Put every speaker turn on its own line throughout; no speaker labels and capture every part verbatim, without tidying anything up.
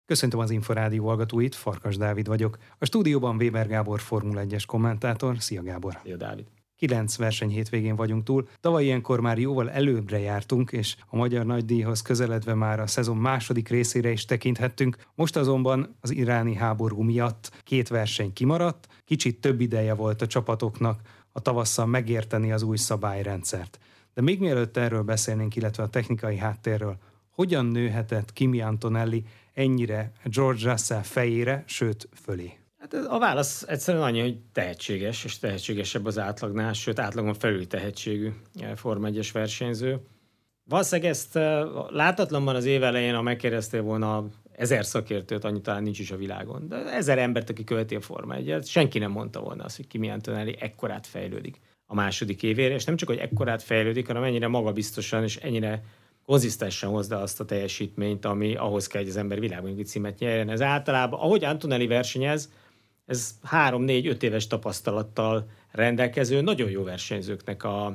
Köszöntöm az Inforádió hallgatóit, Farkas Dávid vagyok. A stúdióban Weber Gábor Formula egyes kommentátor. Szia Gábor!
Szia Dávid!
Kilenc verseny hétvégén vagyunk túl. Tavaly ilyenkor már jóval előbbre jártunk, és a Magyar Nagydíjhoz közeledve már a szezon második részére is tekinthettünk. Most azonban az iráni háború miatt két verseny kimaradt, kicsit több ideje volt a csapatoknak a tavasszal megérteni az új szabályrendszert. De még mielőtt erről beszélnénk, illetve a technikai háttérről, hogyan nőhetett Kimi Antonelli ennyire George Russell fejére, sőt fölé?
Hát a válasz egyszerűen annyi, hogy tehetséges, és tehetségesebb az átlagnál, sőt átlagon felül tehetségű Forma egyes versenyző. Valószínűleg ezt látatlanban az év elején, ha megkérdeztél volna ezer szakértőt, annyi talán nincs is a világon, de ezer embert, aki követi a Forma egyet, senki nem mondta volna azt, hogy Kimi Antonelli ekkorát fejlődik a második évére, és nem csak, hogy ekkorát fejlődik, hanem ennyire magabiztosan és ennyire konzisztensen hozza azt a teljesítményt, ami ahhoz kell, hogy az ember világbajnoki címet nyerjen. Ez általában, ahogy Antonelli versenyez, ez három, négy, öt éves tapasztalattal rendelkező, nagyon jó versenyzőknek a,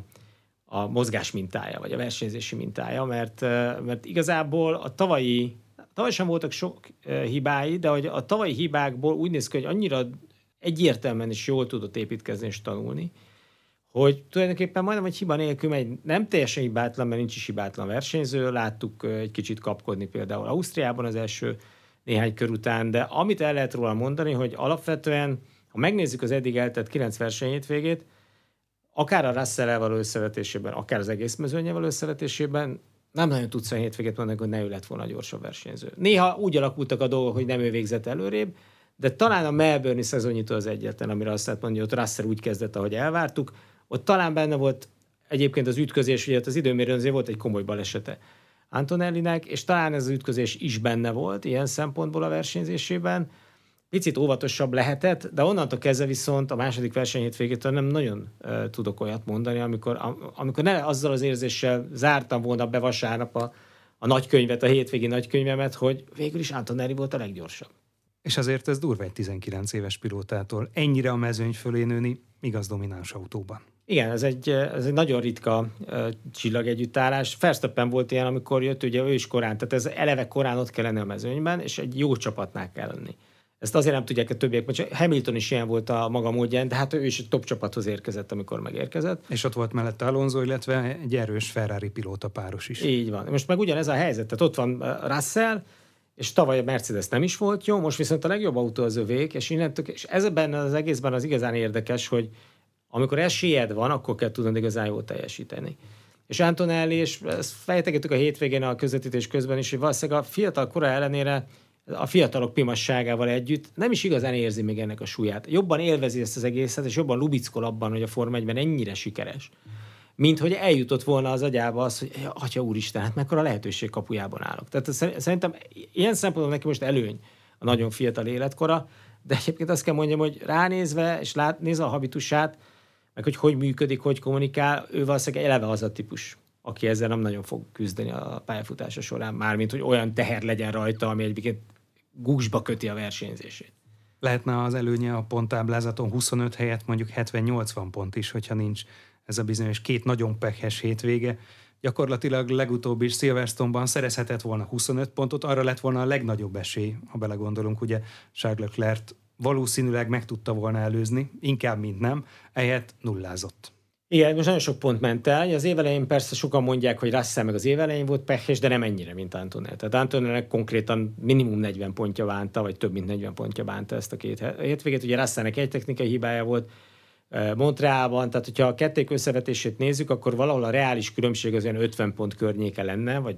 a mozgás mintája, vagy a versenyzési mintája, mert, mert igazából a tavalyi, tavaly sem voltak sok hibái, de hogy a tavalyi hibákból úgy néz ki, hogy annyira egyértelműen is jól tudott építkezni és tanulni, hogy tulajdonképpen majdnem egy hiba nélkül megy, nem teljesen hibátlan, mert nincs is hibátlan versenyző, láttuk egy kicsit kapkodni például Ausztriában az első néhány kör után, de amit el lehet róla mondani, hogy alapvetően, ha megnézzük az eddig eltett kilenc verseny hétvégét, akár a Russell-el való összevetésében, akár az egész mezőnnyel való összevetésében, nem nagyon tudsz a hétvégét mondani, hogy ne ő lett volna a gyorsabb versenyző. Néha úgy alakultak a dolgok, hogy nem ő végzett előrébb, de talán a Melbourne-i szezonnyitó az egyetlen, amire azt lehet mondani, hogy ott Russell úgy kezdett, ahogy elvártuk. Ott talán benne volt egyébként az ütközés, ugye az időmérőn azért volt egy komoly balesete Antonellinek, és talán ez az ütközés is benne volt ilyen szempontból a versenyzésében. Picit óvatosabb lehetett, de onnantól kezdve viszont a második verseny hétvégétől nem nagyon uh, tudok olyat mondani, amikor, am, amikor ne azzal az érzéssel zártam volna be vasárnap a, a nagykönyvet, a hétvégi nagykönyvemet, hogy végül is Antonelli volt a leggyorsabb.
És azért ez durva egy tizenkilenc éves pilótától ennyire a mezőny fölé nőni, igaz domináns autóban.
Igen, ez egy, ez egy nagyon ritka uh, csillagegyüttállás. Verstappen volt ilyen, amikor jött, ugye ő is korán, tehát ez eleve korán ott kell lenni a mezőnyben, és egy jó csapatnál kell lenni. Ezt azért nem tudják a többiek, mert Hamilton is ilyen volt a maga módján, de hát ő is egy top csapathoz érkezett, amikor megérkezett.
És ott volt mellette Alonso, illetve egy erős Ferrari pilóta páros is.
Így van. Most meg ugyanez a helyzet, tehát ott van Russell, és tavaly a Mercedes nem is volt jó, most viszont a legjobb autó az övék, és innentől, és ezben az egészben az igazán érdekes, hogy amikor esélyed van, akkor kell tudnod igazán jól teljesíteni. És Antonelli, és ezt fejtegettük a hétvégén a közvetítés közben is, hogy valószínűleg a fiatal kora ellenére a fiatalok pimasságával együtt nem is igazán érzi még ennek a súlyát. Jobban élvezi ezt az egészet, és jobban lubickol abban, hogy a Forma egyben ennyire sikeres, mint hogy eljutott volna az agyába az, hogy atya úristen, hát mekkora lehetőség kapujában állok. Tehát szerintem ilyen szempontból neki most előny a nagyon fiatal életkora, de egyébként azt kell mondjam, hogy ránézve, és lát, nézve a habitusát, meg hogy hogy működik, hogy kommunikál, ő valószínűleg eleve az a típus, aki ezzel nem nagyon fog küzdeni a pályafutása során, mármint, hogy olyan teher legyen rajta, ami egyébként gúzsba köti a versenyzését.
Lehetne az előnye a ponttáblázaton huszonöt helyett mondjuk hetven-nyolcvan pont is, hogyha nincs ez a bizonyos két nagyon pekhes hétvége. Gyakorlatilag legutóbb is Silverstone-ban szerezhetett volna huszonöt pontot, arra lett volna a legnagyobb esély, ha belegondolunk, ugye Charles Leclerc valószínűleg meg tudta volna előzni, inkább, mint nem, ehelyett nullázott.
Igen, most nagyon sok pont ment el. Az év elején persze sokan mondják, hogy Russell meg az év elején volt pekhes, de nem ennyire, mint Antonelli. Tehát Antonelli konkrétan minimum negyven pontja bánta, vagy több mint negyven pontja bánta ezt a két hétvégét. Ugye Russellnek egy technikai hibája volt Montrealban, tehát hogyha a kették összevetését nézzük, akkor valahol a reális különbség az olyan ötven pont környéke lenne, vagy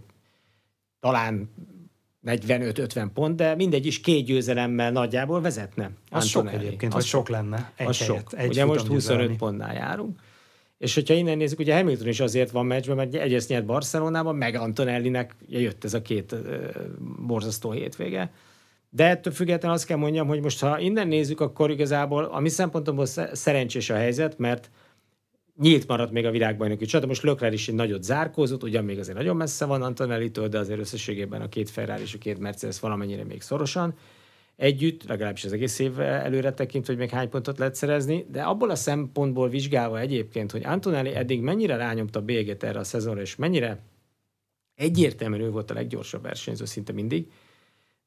talán negyvenöt-ötven pont, de mindegy is két győzelemmel nagyjából vezetne.
Az sok egyébként, vagy sok lenne. Egy
az
helyet,
sok.
egy
ugye most huszonöt pontnál járunk. És hogyha innen nézzük, ugye Hamilton is azért van meccsben, mert egyrészt nyert Barcelonában, meg Antonellinek jött ez a két uh, borzasztó hétvége. De ettől függetlenül azt kell mondjam, hogy most ha innen nézzük, akkor igazából a mi szempontomból szerencsés a helyzet, mert nyílt maradt még a világbajnoki csata. Most Leclerc is egy nagyot zárkózott, ugyan még azért nagyon messze van Antonellitől, de azért összességében a két Ferrari és a két Mercedes valamennyire még szorosan együtt, legalábbis az egész év előre tekintve, hogy még hány pontot lehet szerezni, de abból a szempontból vizsgálva egyébként, hogy Antonelli eddig mennyire rányomta bélyegét erre a szezonra, és mennyire egyértelműen ő volt a leggyorsabb versenyző szinte mindig,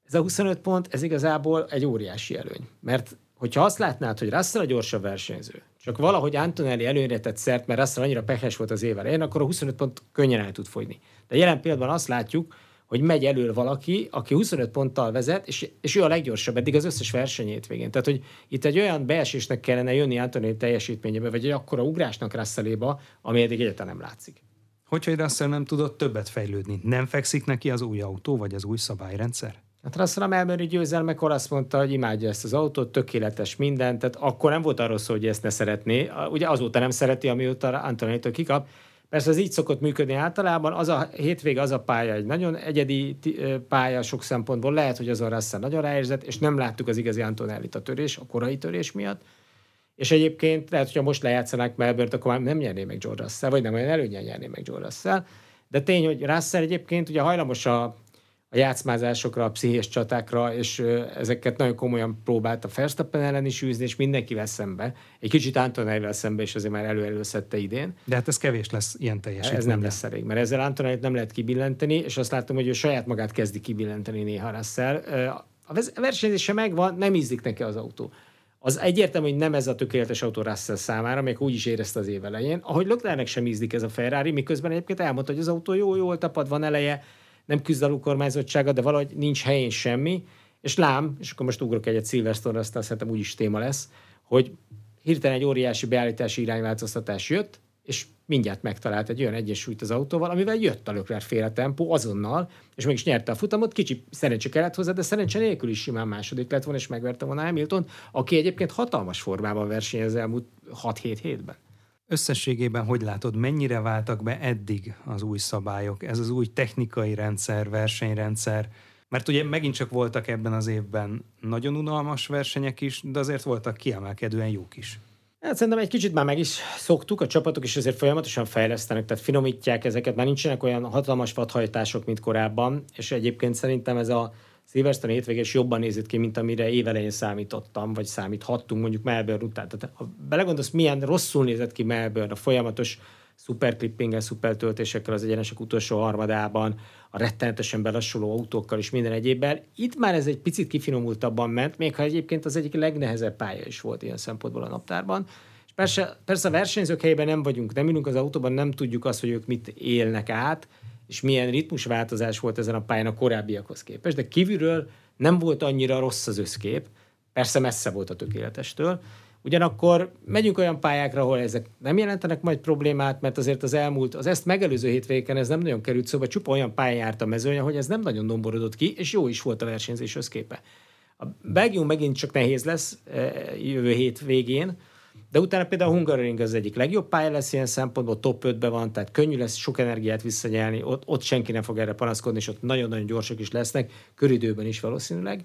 Ez a huszonöt pont, ez igazából egy óriási előny. Mert hogyha azt látnád, hogy Russell a gyorsabb versenyző, csak valahogy Antonelli előnyre tett szert, mert Russell annyira pehes volt az év elején, akkor a huszonöt pont könnyen el tud fogyni. De jelen pillanatban azt látjuk, hogy megy elől valaki, aki huszonöt ponttal vezet, és, és ő a leggyorsabb eddig az összes versenyét végén. Tehát, hogy itt egy olyan beesésnek kellene jönni Antonelli teljesítményébe, vagy egy akkora ugrásnak Russelléba, ami eddig egyáltalán nem látszik.
Hogyha egy Russell nem tudott többet fejlődni, nem fekszik neki az új autó, vagy az új szabályrendszer?
Hát Russell a Melbourne-i győzelmekor azt mondta, hogy imádja ezt az autót, tökéletes minden, tehát akkor nem volt arról szó, hogy ezt ne szeretné. Ugye azóta nem szereti, amióta Antonellitől kikap. Persze ez így szokott működni általában, az a hétvége, az a pálya egy nagyon egyedi pálya sok szempontból, lehet, hogy az a Russell nagyon ráérzett, és nem láttuk az igazi Antonellit a törés, a korai törés miatt. És egyébként lehet, hogyha most lejátszanák Melbourne-t, akkor már nem nyerné meg George Russell, vagy nem olyan előnyen nyerné meg George Russell. De tény, hogy Russell egyébként ugye hajlamos a a játszmázásokra, a pszichés csatákra, és ezeket nagyon komolyan próbálta Verstappen ellen is űzni, és mindenkivel szembe. Egy kicsit Antonellivel szembe is azért már elő-előszedte idén.
De hát ez kevés lesz ilyen teljesítmény.
Ez nem lesz elég, mert ezzel Antonellit nem lehet kibillenteni, és azt látom, hogy ő saját magát kezdi kibillenteni néha Russell. A versenyzése megvan, nem ízlik neki az autó. Az egyértelmű, hogy nem ez a tökéletes autó Russell számára, még úgy is érezte az év elején. Ahogy Leclercnek sem ízlik ez a Ferrari, miközben egyébként elmondta, hogy az autó jó, jól tapad, van eleje, nem küzd a kormányzottsága, de valahogy nincs helyén semmi, és lám, és akkor most ugrok egyet Silverstone-ra, aztán szerintem úgyis téma lesz, hogy hirtelen egy óriási beállítási irányváltoztatás jött, és mindjárt megtalált egy olyan egyensúlyt az autóval, amivel jött a Leclerc féle tempó azonnal, és meg is nyerte a futamot, kicsi szerencse kellett hozzá, de szerencse nélkül is simán második lett volna, és megverte volna Hamilton, aki egyébként hatalmas formában versenyez az elmúlt hat-hét hétben.
Összességében hogy látod, mennyire váltak be eddig az új szabályok, ez az új technikai rendszer, versenyrendszer, mert ugye megint csak voltak ebben az évben nagyon unalmas versenyek is, de azért voltak kiemelkedően jók is.
Hát szerintem egy kicsit már meg is szoktuk, a csapatok is azért folyamatosan fejlesztenek, tehát finomítják ezeket, már nincsenek olyan hatalmas vadhajtások, mint korábban, és egyébként szerintem ez a Silverstone hétvégés jobban nézett ki, mint amire évelején számítottam, vagy számíthattunk mondjuk Melbourne után. Tehát ha belegondolsz, milyen rosszul nézett ki Melbourne a folyamatos szuperklippinggel, szupertöltésekkel az egyenesek utolsó harmadában, a rettenetesen belassuló autókkal és minden egyébben. Itt már ez egy picit kifinomultabban ment, még ha egyébként az egyik legnehezebb pálya is volt ilyen szempontból a naptárban. És persze, persze a versenyzők helyében nem vagyunk, nem ülünk az autóban, nem tudjuk azt, hogy ők mit élnek át, és milyen ritmusváltozás volt ezen a pályán a korábbiakhoz képest, de kívülről nem volt annyira rossz az összkép, persze messze volt a tökéletestől. Ugyanakkor megyünk olyan pályákra, ahol ezek nem jelentenek majd problémát, mert azért az elmúlt, az ezt megelőző hétvégén ez nem nagyon került szóba, csupa olyan pályán járt a mezőny, hogy ez nem nagyon domborodott ki, és jó is volt a versenyzés összképe. A Belgium megint csak nehéz lesz jövő hét végén, de utána például a Hungaroring az egyik legjobb pálya lesz ilyen szempontból, top ötben van, tehát könnyű lesz sok energiát visszanyelni, ott, ott senki nem fog erre panaszkodni, és ott nagyon-nagyon gyorsak is lesznek, köridőben is valószínűleg.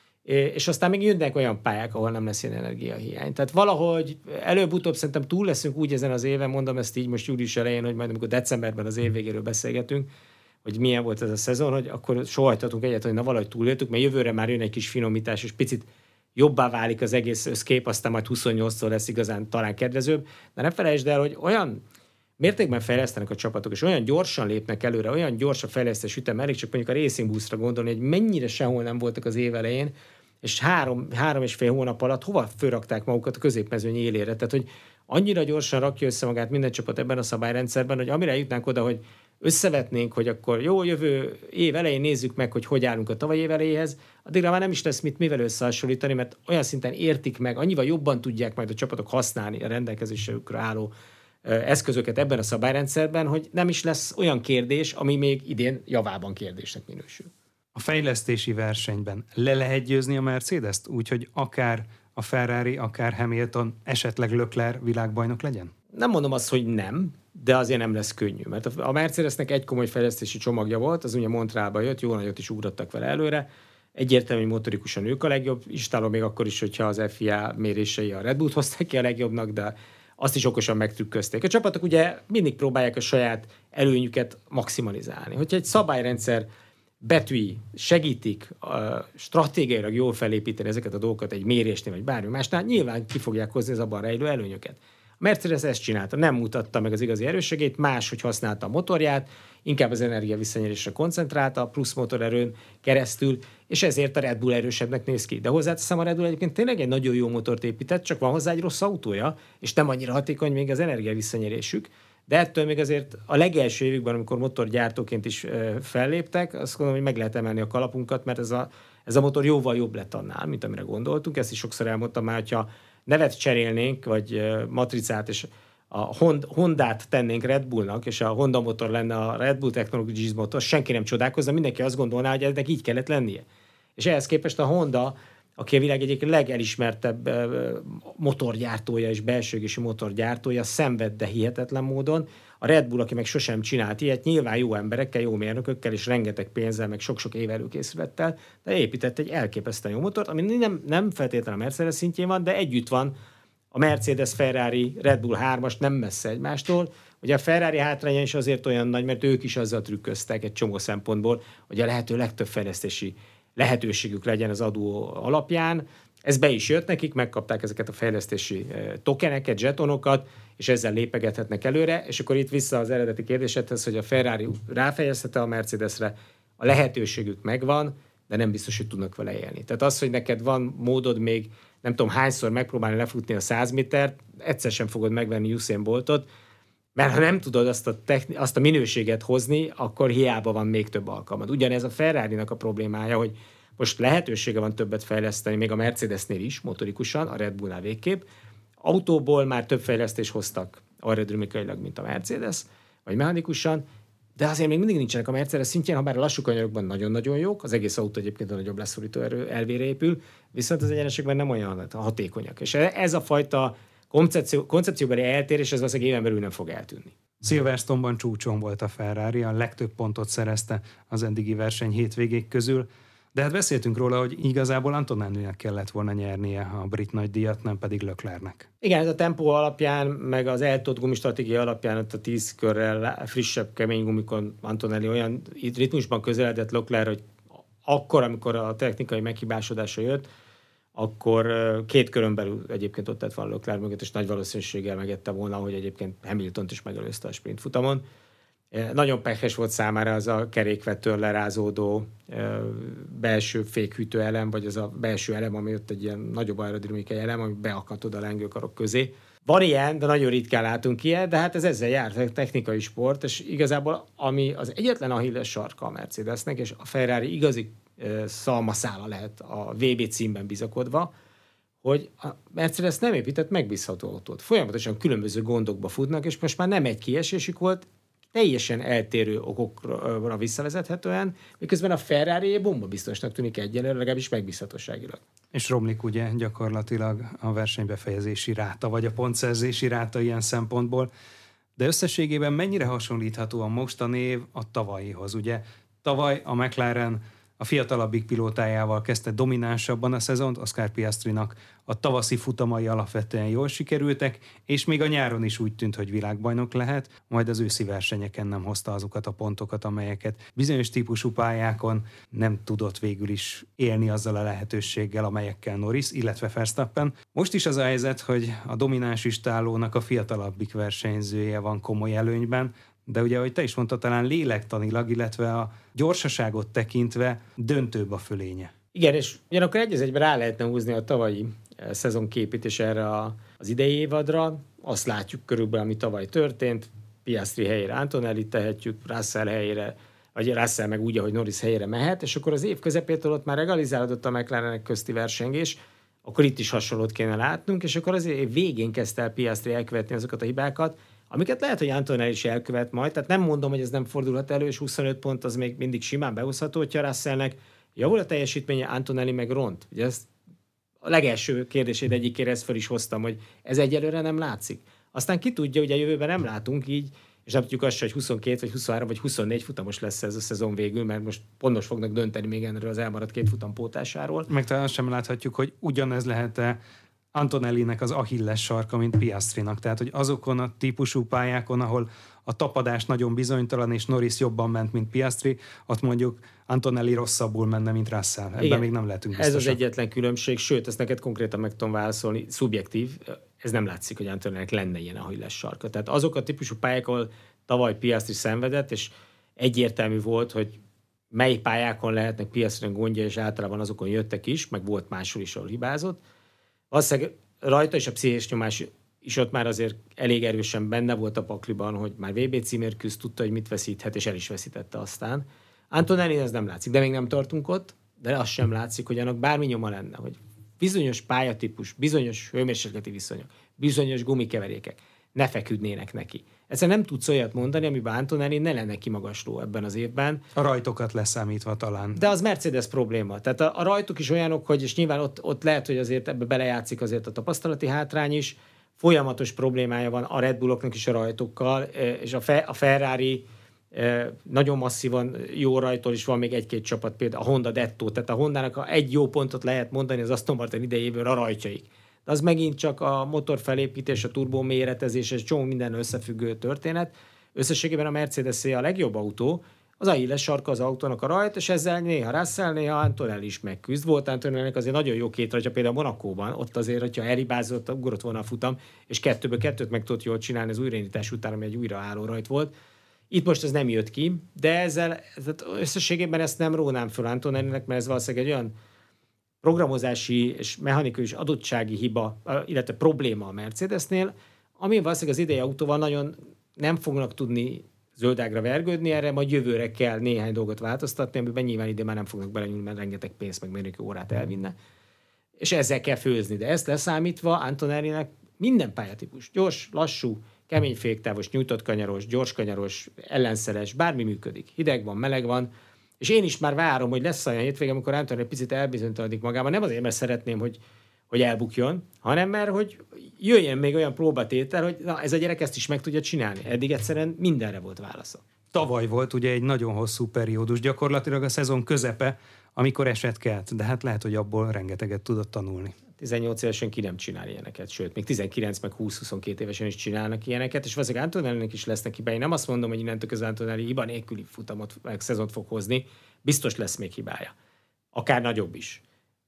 És aztán még jönnek olyan pályák, ahol nem lesz ilyen energiahiány. Tehát valahogy előbb-utóbb szerintem túl leszünk úgy ezen az éven, mondom ezt így most július elején, hogy majd amikor decemberben az év végéről beszélgetünk, hogy milyen volt ez a szezon, hogy akkor sohajtatunk egyet, hogy na valahogy túléltük, mert jövőre már jön egy kis finomítás, és picit jobbá válik az egész összkép, aztán majd huszonnyolctól lesz igazán talán kedvezőbb. De ne felejtsd el, hogy olyan mértékben fejlesztenek a csapatok, és olyan gyorsan lépnek előre, olyan gyors a fejlesztés ütem, elég csak mondjuk a Racing Bullsra gondolni, hogy mennyire sehol nem voltak az év elején, és három, három és fél hónap alatt hova fölrakták magukat a középmezőny élére. Tehát, hogy annyira gyorsan rakja össze magát minden csapat ebben a szabályrendszerben, hogy amire jutnánk oda, hogy összevetnénk, hogy akkor jó, jövő év elején nézzük meg, hogy hogy állunk a tavalyi év elejéhez, addigra már nem is lesz mit mivel összehasonlítani, mert olyan szinten értik meg, annyival jobban tudják majd a csapatok használni a rendelkezésükre álló eszközöket ebben a szabályrendszerben, hogy nem is lesz olyan kérdés, ami még idén javában kérdésnek minősül.
A fejlesztési versenyben le lehet győzni a Mercedes-t, úgyhogy akár a Ferrari, akár Hamilton, esetleg Leclerc világbajnok legyen?
Nem mondom azt, hogy nem, de azért nem lesz könnyű, mert a Mercedesnek egy komoly fejlesztési csomagja volt, az ugye Montrealba jött, jó nagyot is ugrottak vele előre, egyértelmű, hogy motorikusan ők a legjobb, istálom még akkor is, hogyha az ef i á mérései a Red Bullt hozták ki a legjobbnak, de azt is okosan megtrükközték. A csapatok ugye mindig próbálják a saját előnyüket maximalizálni. Hogyha egy szabályrendszer betűi segítik uh, stratégiailag jól felépíteni ezeket a dolgokat egy mérésnél, vagy bármi másnál, nyilván ki fogják hozni az abban rejlő előnyöket. A Mercedes ezt csinálta, nem mutatta meg az igazi erősségét, máshogy használta a motorját, inkább az energia visszanyerésre koncentrálta, plusz motorerőn keresztül, és ezért a Red Bull erősebbnek néz ki. De hozzáteszem, a Red Bull egyébként tényleg egy nagyon jó motort épített, csak van hozzá egy rossz autója, és nem annyira hatékony még az energia visszanyerésük. De ettől még azért a legelső évükben, amikor motorgyártóként is felléptek, azt gondolom, hogy meg lehet emelni a kalapunkat, mert ez a, ez a motor jóval jobb lett annál, mint amire gondoltunk. Ezt is sokszor elmondtam már, hogyha nevet cserélnénk, vagy matricát, és a Hondát tennénk Red Bullnak, és a Honda motor lenne a Red Bull Technologies motor, senki nem csodálkozna, mindenki azt gondolná, hogy ennek így kellett lennie. És ehhez képest a Honda, aki a világ egyik legelismertebb motorgyártója és belsőégési motorgyártója, szenved, de hihetetlen módon. A Red Bull, aki meg sosem csinált ilyet, nyilván jó emberekkel, jó mérnökökkel és rengeteg pénzzel, meg sok-sok év előkészülettel, de épített egy elképesztően jó motort, ami nem, nem feltétlenül a Mercedes szintjén van, de együtt van a Mercedes, Ferrari, Red Bull hármas nem messze egymástól. Ugye a Ferrari hátránya is azért olyan nagy, mert ők is azzal trükköztek egy csomó szempontból, hogy a lehető legtöbb fejlesztési lehetőségük legyen az adó alapján. Ez be is jött nekik, megkapták ezeket a fejlesztési tokeneket, zsetonokat, és ezzel lépegethetnek előre, és akkor itt vissza az eredeti kérdésedhez, hogy a Ferrari ráfejezhette a Mercedesre, a lehetőségük megvan, de nem biztos, hogy tudnak vele élni. Tehát az, hogy neked van módod még nem tudom hányszor megpróbálni lefutni a száz métert, egyszer sem fogod megvenni Usain Boltot, mert ha nem tudod azt a, techni- azt a minőséget hozni, akkor hiába van még több alkalmad. Ugyanez a Ferrarinak a problémája, hogy most lehetősége van többet fejleszteni, még a Mercedesnél is, motorikusan, a Red Bullnál végképp. Autóból már több fejlesztést hoztak aerodinamikailag, mint a Mercedes, vagy mechanikusan, de azért még mindig nincsenek a Mercedes szintjén, ha bár a lassú kanyarokban nagyon-nagyon jók, az egész autó egyébként a nagyobb leszorító erő elvére épül, viszont az egyenesekben nem olyan hatékonyak. És ez a fajta koncepció, koncepcióbeli eltérés, ez valószínűleg éven belül nem fog eltűnni.
Silverstone-ban csúcson volt a Ferrari, a legtöbb pontot szerezte az eddigi verseny hétvégék közül, de hát beszéltünk róla, hogy igazából Antonellinek kellett volna nyernie a brit nagydíjat, nem pedig Leclercnek.
Igen, ez a tempó alapján, meg az eltolt gumistratégia alapján ott a tíz körrel frissebb, kemény gumikon Antonelli olyan ritmusban közeledett Leclerc, hogy akkor, amikor a technikai meghibásodása jött, akkor két körön belül egyébként ott lett volna Leclerc mögött, és nagy valószínűséggel megette volna, hogy egyébként Hamiltont is megelőzte a sprint futamon. Nagyon pekhes volt számára az a kerékvetőn lerázódó belső fékhűtő elem, vagy az a belső elem, ami ott egy ilyen nagyobb aerodinamikai elem, ami beakadt oda a lengőkarok közé. Van ilyen, de nagyon ritkán látunk ilyet, de hát ez ezzel jár, technikai sport, és igazából ami az egyetlen Achilles sarka a Mercedesnek, és a Ferrari igazi szalmaszála lehet a vé bé címben bizakodva, hogy a Mercedes nem épített megbízható autót. Folyamatosan különböző gondokba futnak, és most már nem egy kiesésük volt, teljesen eltérő okokra visszavezethetően, miközben a Ferrari bombabiztosnak tűnik egyelőre, legalábbis megbízhatóságilag.
És romlik ugye gyakorlatilag a versenybefejezési ráta, vagy a pontszerzési ráta ilyen szempontból, de összességében mennyire hasonlítható a mostani év a tavalyihoz? Ugye tavaly a McLaren a fiatalabbik pilótájával kezdte dominánsabban a szezont, Oscar Piastrinak a tavaszi futamai alapvetően jól sikerültek, és még a nyáron is úgy tűnt, hogy világbajnok lehet, majd az őszi versenyeken nem hozta azokat a pontokat, amelyeket bizonyos típusú pályákon nem tudott végül is élni azzal a lehetőséggel, amelyekkel Norris, illetve Verstappen. Most is az a helyzet, hogy a domináns istálónak a fiatalabbik versenyzője van komoly előnyben, de ugye, ahogy te is mondtad, talán lélektanilag, illetve a gyorsaságot tekintve döntőbb a fölénye.
Igen, és ugyanakkor egy az egyben rá lehetne húzni a tavalyi szezonképét és erre a, az idei évadra. Azt látjuk körülbelül, ami tavaly történt. Piastri helyére Antonelli tehetjük, Russell helyére, vagy Russell meg úgy, ahogy Norris helyére mehet, és akkor az év közepétől ott már egalizálódott a McLarenek közti versengés, akkor itt is hasonlót kéne látnunk, és akkor az év végén kezdte el Piastri elkövetni azokat a hibákat, amiket lehet, hogy Antonelli is elkövet majd, tehát nem mondom, hogy ez nem fordulhat elő, és huszonöt pont az még mindig simán behozható, hogyha Russellnek javul a teljesítménye, Antonelli meg ront. Ugye ezt a legelső kérdését egyikére ezt fel is hoztam, hogy ez egyelőre nem látszik. Aztán ki tudja, ugye a jövőben nem látunk így, és nem tudjuk azt, hogy huszonkettő, vagy huszonhárom, vagy huszonnégy futamos lesz ez a szezon végül, mert most pontos fognak dönteni még erről az elmaradt két futam pótásáról.
Meg talán azt sem láthatjuk, hogy ugyanez lehet-e Antonellinek az Achilles sarka, mint Piastrinak. Tehát, hogy azokon a típusú pályákon, ahol a tapadás nagyon bizonytalan, és Norris jobban ment, mint Piastri, ott mondjuk Antonelli rosszabbul menne, mint Russell. Ebben Igen, még nem lehetünk biztosak.
Ez az egyetlen különbség, sőt, ezt neked konkrétan meg tudom válaszolni, szubjektív, ez nem látszik, hogy Antonellinek lenne ilyen, ahogy lesz sarka. Tehát azok a típusú pályák, ahol tavaly Piastri szenvedett, és egyértelmű volt, hogy mely pályákon lehetnek Piastrinek gondja, és általában azokon jöttek is, meg volt máshol is, ahol hibázott. Valószínűleg rajta és a pszichés nyomás is ott már azért elég erősen benne volt a pakliban, hogy már vé bé címért küzd, tudta, hogy mit veszíthet, és el is veszítette aztán. Antonelli ez nem látszik, de még nem tartunk ott, de az sem látszik, hogy annak bármi nyoma lenne, hogy bizonyos pályatípus, bizonyos hőmérsékleti viszonyok, bizonyos gumikeverékek ne feküdnének neki. Egyszerűen nem tudsz olyat mondani, amiben Antonelli ne lenne kimagasló ebben az évben.
A rajtokat leszámítva talán.
De az Mercedes probléma. Tehát a, a rajtok is olyanok, hogy és nyilván ott, ott lehet, hogy azért ebbe belejátszik azért a tapasztalati hátrány is. Folyamatos problémája van a Red Bulloknak is a rajtokkal, és a, Fe, a Ferrari nagyon masszívan jó rajtól is van még egy-két csapat, például a Honda Detto. Tehát a Hondának ha egy jó pontot lehet mondani az Aston Martin idejéből a rajtjaik. De az megint csak a motor felépítés, a turbó méretezés, és csomó minden összefüggő történet. Összességében a Mercedes-é a legjobb autó, az Achilles sarka az autónak a rajt, és ezzel néha Russell, néha Antonelli is megküzd. Volt Antonellinek azért nagyon jó két rajtja, például Monakóban, ott azért, hogyha elhibázott, ugrott volna a futam, és kettőből kettőt meg tudott jól csinálni az újraindítás után, ami egy újraálló rajt volt. Itt most ez nem jött ki, de ezzel összességében ezt nem rónám föl Antonellinek, mert ez valószínűleg egy olyan programozási és mechanikai adottsági hiba, illetve probléma a Mercedesnél, ami valószínűleg az idei autóval nagyon nem fognak tudni zöldágra vergődni, erre majd jövőre kell néhány dolgot változtatni, amiben nyilván ide már nem fognak belenyúlni, mert rengeteg pénzt meg mérnöki órát elvinne. És ezzel kell főzni, de ezt leszámítva Antonellinek minden pályatípus, gyors, lassú, kemény féktávos, nyújtott kanyaros, gyors kanyaros, ellenszeres, bármi működik. Hideg van, meleg van, és én is már várom, hogy lesz olyan hétvége, amikor Antonelli egy picit elbizonytalanodik magában. Nem azért, mert szeretném, hogy, hogy elbukjon, hanem mert, hogy jöjjön még olyan próbatétel, hogy na, ez a gyerek ezt is meg tudja csinálni. Eddig egyszerűen mindenre volt válasza.
Tavaly volt ugye egy nagyon hosszú periódus, gyakorlatilag a szezon közepe, amikor eset kelt, de hát lehet, hogy abból rengeteget tudott tanulni.
tizennyolc évesen ki nem csinál ilyeneket, sőt, még tizenkilenc meg húsz-huszonkettő évesen is csinálnak ilyeneket, és valószínűleg Antonellinek is lesznek hibái. Nem azt mondom, hogy innentől közben Antonelli hiba nélküli futamot, meg szezont fog hozni, biztos lesz még hibája. Akár nagyobb is.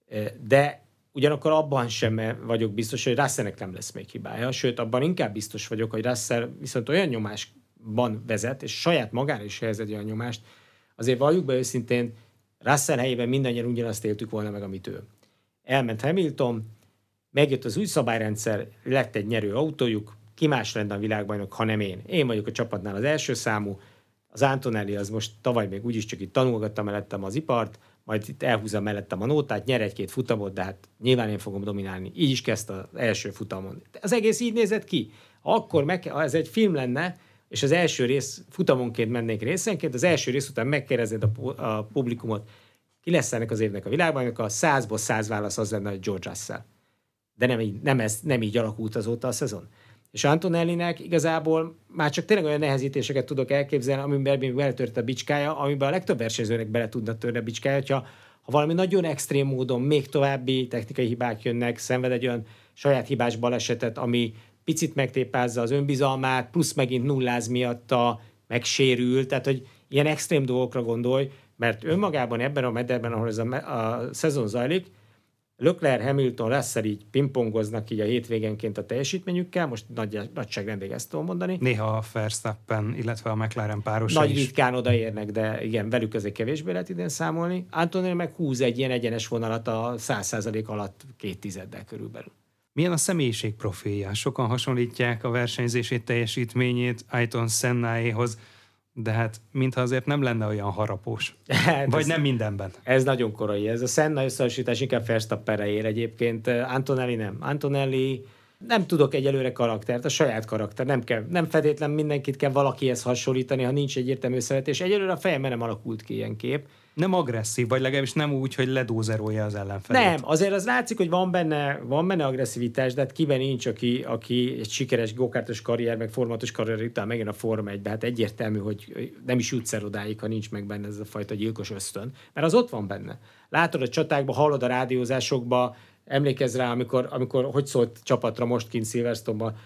De ugyanakkor abban sem vagyok biztos, hogy Russellnek nem lesz még hibája, sőt, abban inkább biztos vagyok, hogy Russell viszont olyan nyomásban vezet, és saját magára is helyez egy olyan nyomást. Azért valljuk be őszintén, Russell helyében mindannyian ugyanazt éltük volna meg, amit ő. Elment Hamilton, megjött az új szabályrendszer, lett egy nyerő autójuk, ki más lenne a világbajnok, ha nem én. Én vagyok a csapatnál az első számú, az Antonelli az most tavaly még úgyis csak itt tanulgatta mellettem az ipart, majd itt elhúzza mellettem a nótát, nyer egy-két futamot, de hát nyilván én fogom dominálni. Így is kezdte az első futamon. Az egész így nézett ki. Akkor meg, ha ez egy film lenne, és az első rész futamonként mennék részenként, az első rész után megkérdezed a, a publikumot, ki lesz ennek az évnek a világbajnoka, százból száz válasz az lenne, hogy George Russell. De nem így, nem, ez, nem így alakult azóta a szezon. És Antonellinek igazából már csak tényleg olyan nehezítéseket tudok elképzelni, amiben még beletört a bicskája, amiben a legtöbb versenyzőnek bele tudna törni a bicskája, hogyha ha valami nagyon extrém módon még további technikai hibák jönnek, szenved egy olyan saját hibás balesetet, ami picit megtépázza az önbizalmát, plusz megint nulláz miatta megsérül, tehát hogy ilyen extrém dolgokra gondolj, mert önmagában ebben a mederben, ahol ez a, a szezon zajlik, Leclerc, Hamilton, Russell így pingpongoznak így a hétvégenként a teljesítményükkel, most nagy, nagyságrendig ezt tudom mondani.
Néha a Verstappen, illetve a McLaren párosa
Nagy
is.
ritkán odaérnek, de igen, velük azért kevésbé lehet idén számolni. Antonelli meg húz egy ilyen egyenes vonalat a száz százalék alatt két tizeddel körülbelül.
Milyen a személyiség profilja? Sokan hasonlítják a versenyzését, teljesítményét Ayrton Sennáéhoz, de hát mintha azért nem lenne olyan harapós. Hát vagy ez, nem mindenben.
Ez nagyon korai. Ez a Senna összehasonlítás inkább Verstappenre ér egyébként. Antonelli nem. Antonelli nem tudok egyelőre karaktert, a saját karakter. Nem kell, nem feltétlen mindenkit kell valakihez hasonlítani, ha nincs egyértelmű szeretés. Egyelőre a fejemben nem alakult ki ilyen kép.
Nem agresszív, vagy legalábbis nem úgy, hogy ledózerolja az ellenfelét.
Nem, azért az látszik, hogy van benne, van benne agresszivitás, de hát kiben nincs, aki, aki egy sikeres gokártos karrier, meg formatos karrier után megjön a Forma egybe. Hát egyértelmű, hogy nem is jutsz el odáig, ha nincs meg benne ez a fajta gyilkos ösztön. Mert az ott van benne. Látod a csatákba, hallod a rádiózásokba, emlékezz rá, amikor, amikor hogy szólt csapatra most kint Silverstone-ban,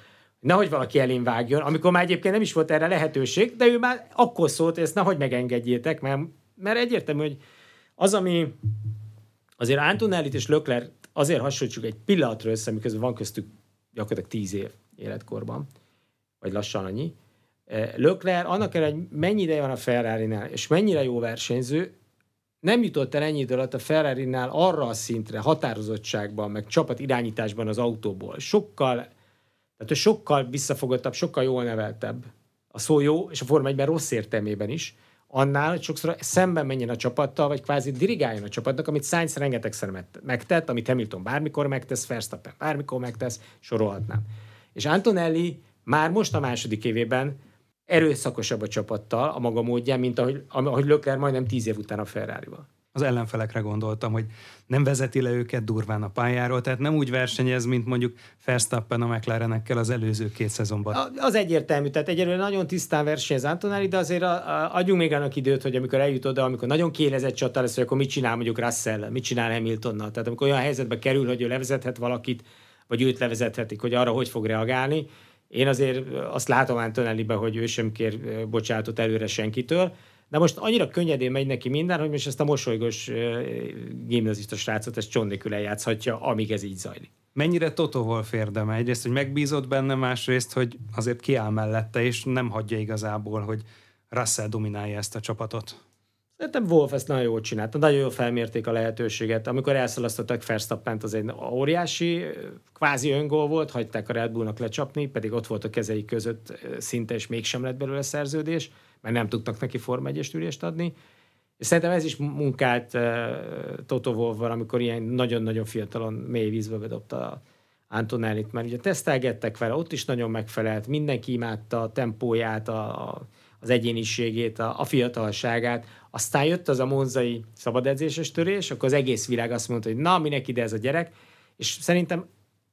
nehogy valaki elén vágjon, amikor már egyébként nem is volt erre lehetőség, de ő már akkor szólt, hogy ezt nehogy megengedjétek, mert, mert egyértelmű, hogy az, ami azért Antonellit és Leclerc azért hasonlítsuk egy pillanatra össze, miközben van köztük gyakorlatilag tíz év életkorban, vagy lassan annyi. Leclerc annak ellenére, hogy mennyi ideje van a Ferrarinál, és mennyire jó versenyző, nem jutott el ennyi idő alatt a Ferrarinál arra a szintre, határozottságban, meg csapat irányításban az autóból. Sokkal, tehát sokkal visszafogottabb, sokkal jól neveltebb. A szó jó, és a Forma egyben rossz értelmében is, annál, hogy sokszor szemben menjen a csapattal, vagy kvázi dirigáljon a csapatnak, amit Sainz rengetegszer megtett, amit Hamilton bármikor megtesz, Verstappen bármikor megtesz, sorolhatnám. És Antonelli már most a második évében erőszakosabb a csapattal a maga módján, mint ahogy, ahogy Leclerc majdnem tíz év után a Ferrarival.
Az ellenfelekre gondoltam, hogy nem vezeti le őket durván a pályáról, tehát nem úgy versenyez, mint mondjuk Verstappen a McLarenekkel az előző két szezonban.
Az egyértelmű, tehát egyelőre nagyon tisztán versenyez Antonelli, de azért a, a, adjunk még annak időt, hogy amikor eljut oda, amikor nagyon kiélezett csata lesz, hogy akkor mit csinál mondjuk Russell, mit csinál Hamiltonnal. Tehát amikor olyan helyzetbe kerül, hogy ő levezethet valakit, vagy őt levezethetik, hogy arra hogy fog reagálni. Én azért azt látom Antonelliben, hogy ő sem kér bocsánatot előre senkitől, de most annyira könnyedén megy neki minden, hogy most ezt a mosolygós gimnazista srácot ezt csont nélkül eljátszhatja, amíg ez így zajlik.
Mennyire Toto Wolff érdeme? Egyrészt, hogy megbízott benne, másrészt, hogy azért kiáll mellette, és nem hagyja igazából, hogy Russell dominálja ezt a csapatot.
Szerintem Wolff ezt nagyon jól csinálta, nagyon jól felmérték a lehetőséget. Amikor elszalasztottak Verstappent, az egy óriási, kvázi öngól volt, hagyták a Red Bullnak lecsapni, pedig ott volt a kezei között szinte, és mégsem lett belőle szerződés, mert nem tudtak neki Forma egyes ülést adni. És szerintem ez is munkált uh, Toto Wolffval, amikor ilyen nagyon-nagyon fiatalon mély vízbe bedobta Antonellit, mert ugye tesztelgettek vele, ott is nagyon megfelelt, mindenki imádta a tempóját, a, a, az egyéniségét, a, a fiatalságát. Aztán jött az a monzai szabadedzéses törés, akkor az egész világ azt mondta, hogy na, minek ide ez a gyerek, és szerintem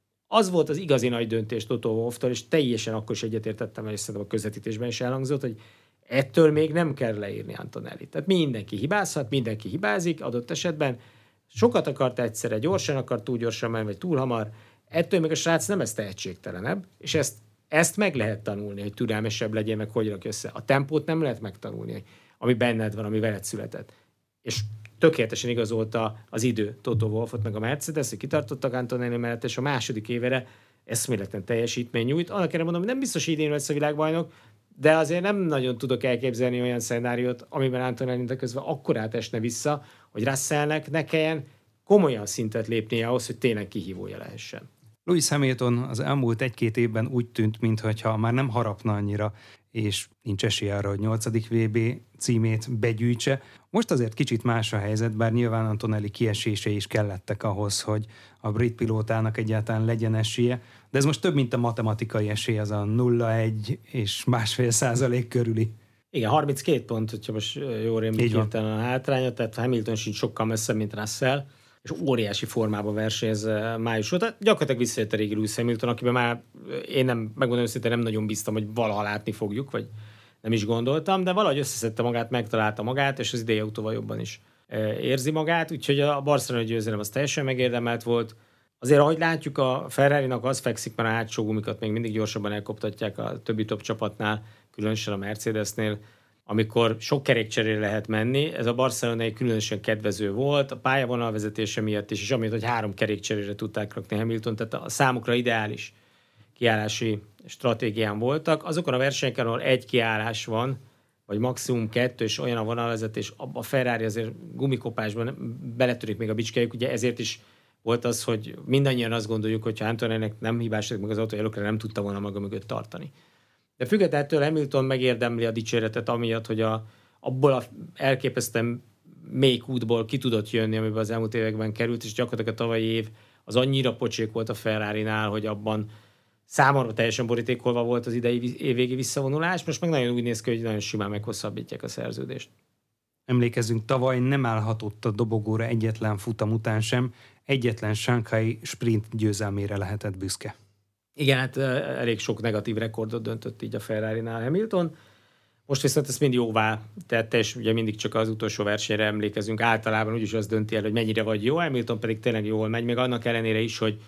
az volt az igazi nagy döntés Toto Wolfftól, és teljesen akkor is egyetértettem, és szerintem a közvetítésben is elhangzott, hogy ettől még nem kell leírni Antonellit. Tehát mindenki hibázhat, mindenki hibázik adott esetben. Sokat akart egyszerre, gyorsan akart, túl gyorsan menni, vagy túl hamar. Ettől még a srác nem ez tehetségtelenebb, és ezt, ezt meg lehet tanulni, hogy türelmesebb legyen, meg hogy rak össze. A tempót nem lehet megtanulni, ami benned van, ami veled született. És tökéletesen igazolta az idő Toto Wolffot, meg a Mercedes, hogy kitartottak Antonelli mellett, és a második évére eszméletlen teljesítmény nyújt. Annak erre mondom, hogy nem biztos, hogy idén lesz a világbajnok, de azért nem nagyon tudok elképzelni olyan szenáriót, amiben Antonelli közben akkorát esne vissza, hogy Russellnek ne kelljen komolyan szintet lépnie ahhoz, hogy tényleg kihívója lehessen.
Lewis Hamilton az elmúlt egy-két évben úgy tűnt, mintha már nem harapna annyira, és nincs esély arra, hogy nyolcadik vé bé címét begyűjtse. Most azért kicsit más a helyzet, bár nyilván Antonelli kiesései is kellettek ahhoz, hogy a brit pilótának egyáltalán legyen esélye, de ez most több, mint a matematikai esély, az a nulla egy és másfél százalék körüli.
Igen, harminckét pont, hogyha most jól rémlik hirtelen a hátránya, tehát Hamilton sincs sokkal messzebb, mint Russell, és óriási formában versenyez május óta. Gyakorlatilag visszajött a régi Lewis Hamilton, akiben már én nem, megmondom őszintén, nem nagyon bíztam, hogy valaha látni fogjuk, vagy nem is gondoltam, de valahogy összeszedte magát, megtalálta magát, és az idei autóval jobban is érzi magát, úgyhogy a Barcelona győzelem az teljesen megérdemelt volt. Azért, ahogy látjuk, a Ferrarinak az fekszik, mert a hátsó gumikat még mindig gyorsabban elkoptatják a többi top csapatnál, különösen a Mercedesnél, amikor sok kerékcserére lehet menni. Ez a barcelonai különösen kedvező volt, a pályavonal vezetése miatt is, és amiatt, hogy három kerékcserére tudták rakni Hamilton, tehát a számukra ideális kiállási stratégián voltak. Azokon a versenyeken, ahol egy kiállás van, vagy maximum kettő, és olyan a vonalvezetés, a Ferrari azért gumikopásban beletörik még a bicskelyük, ugye ezért is volt az, hogy mindannyian azt gondoljuk, hogy ha Antonellinek nem hibásodik meg az autó, előkre nem tudta volna maga mögött tartani. De függetlenül Hamilton megérdemli a dicséretet amiatt, hogy a, abból a elképesztően mély kútból ki tudott jönni, amiben az elmúlt években került, és gyakorlatilag a tavalyi év az annyira pocsék volt a Ferrarinál, hogy abban számomra teljesen borítékolva volt az idei évvégi visszavonulás, most meg nagyon úgy néz ki, hogy nagyon simán meghosszabbítják a szerződést.
Emlékezzünk, tavaly nem állhatott a dobogóra egyetlen futam után sem, egyetlen Shanghai sprint győzelmére lehetett büszke.
Igen, hát elég sok negatív rekordot döntött így a Ferrarinál Hamilton. Most viszont ezt mind jóvá tette, és ugye mindig csak az utolsó versenyre emlékezünk. Általában úgyis az dönti el, hogy mennyire vagy jó, Hamilton pedig tényleg jól megy, még annak ellenére is, hogy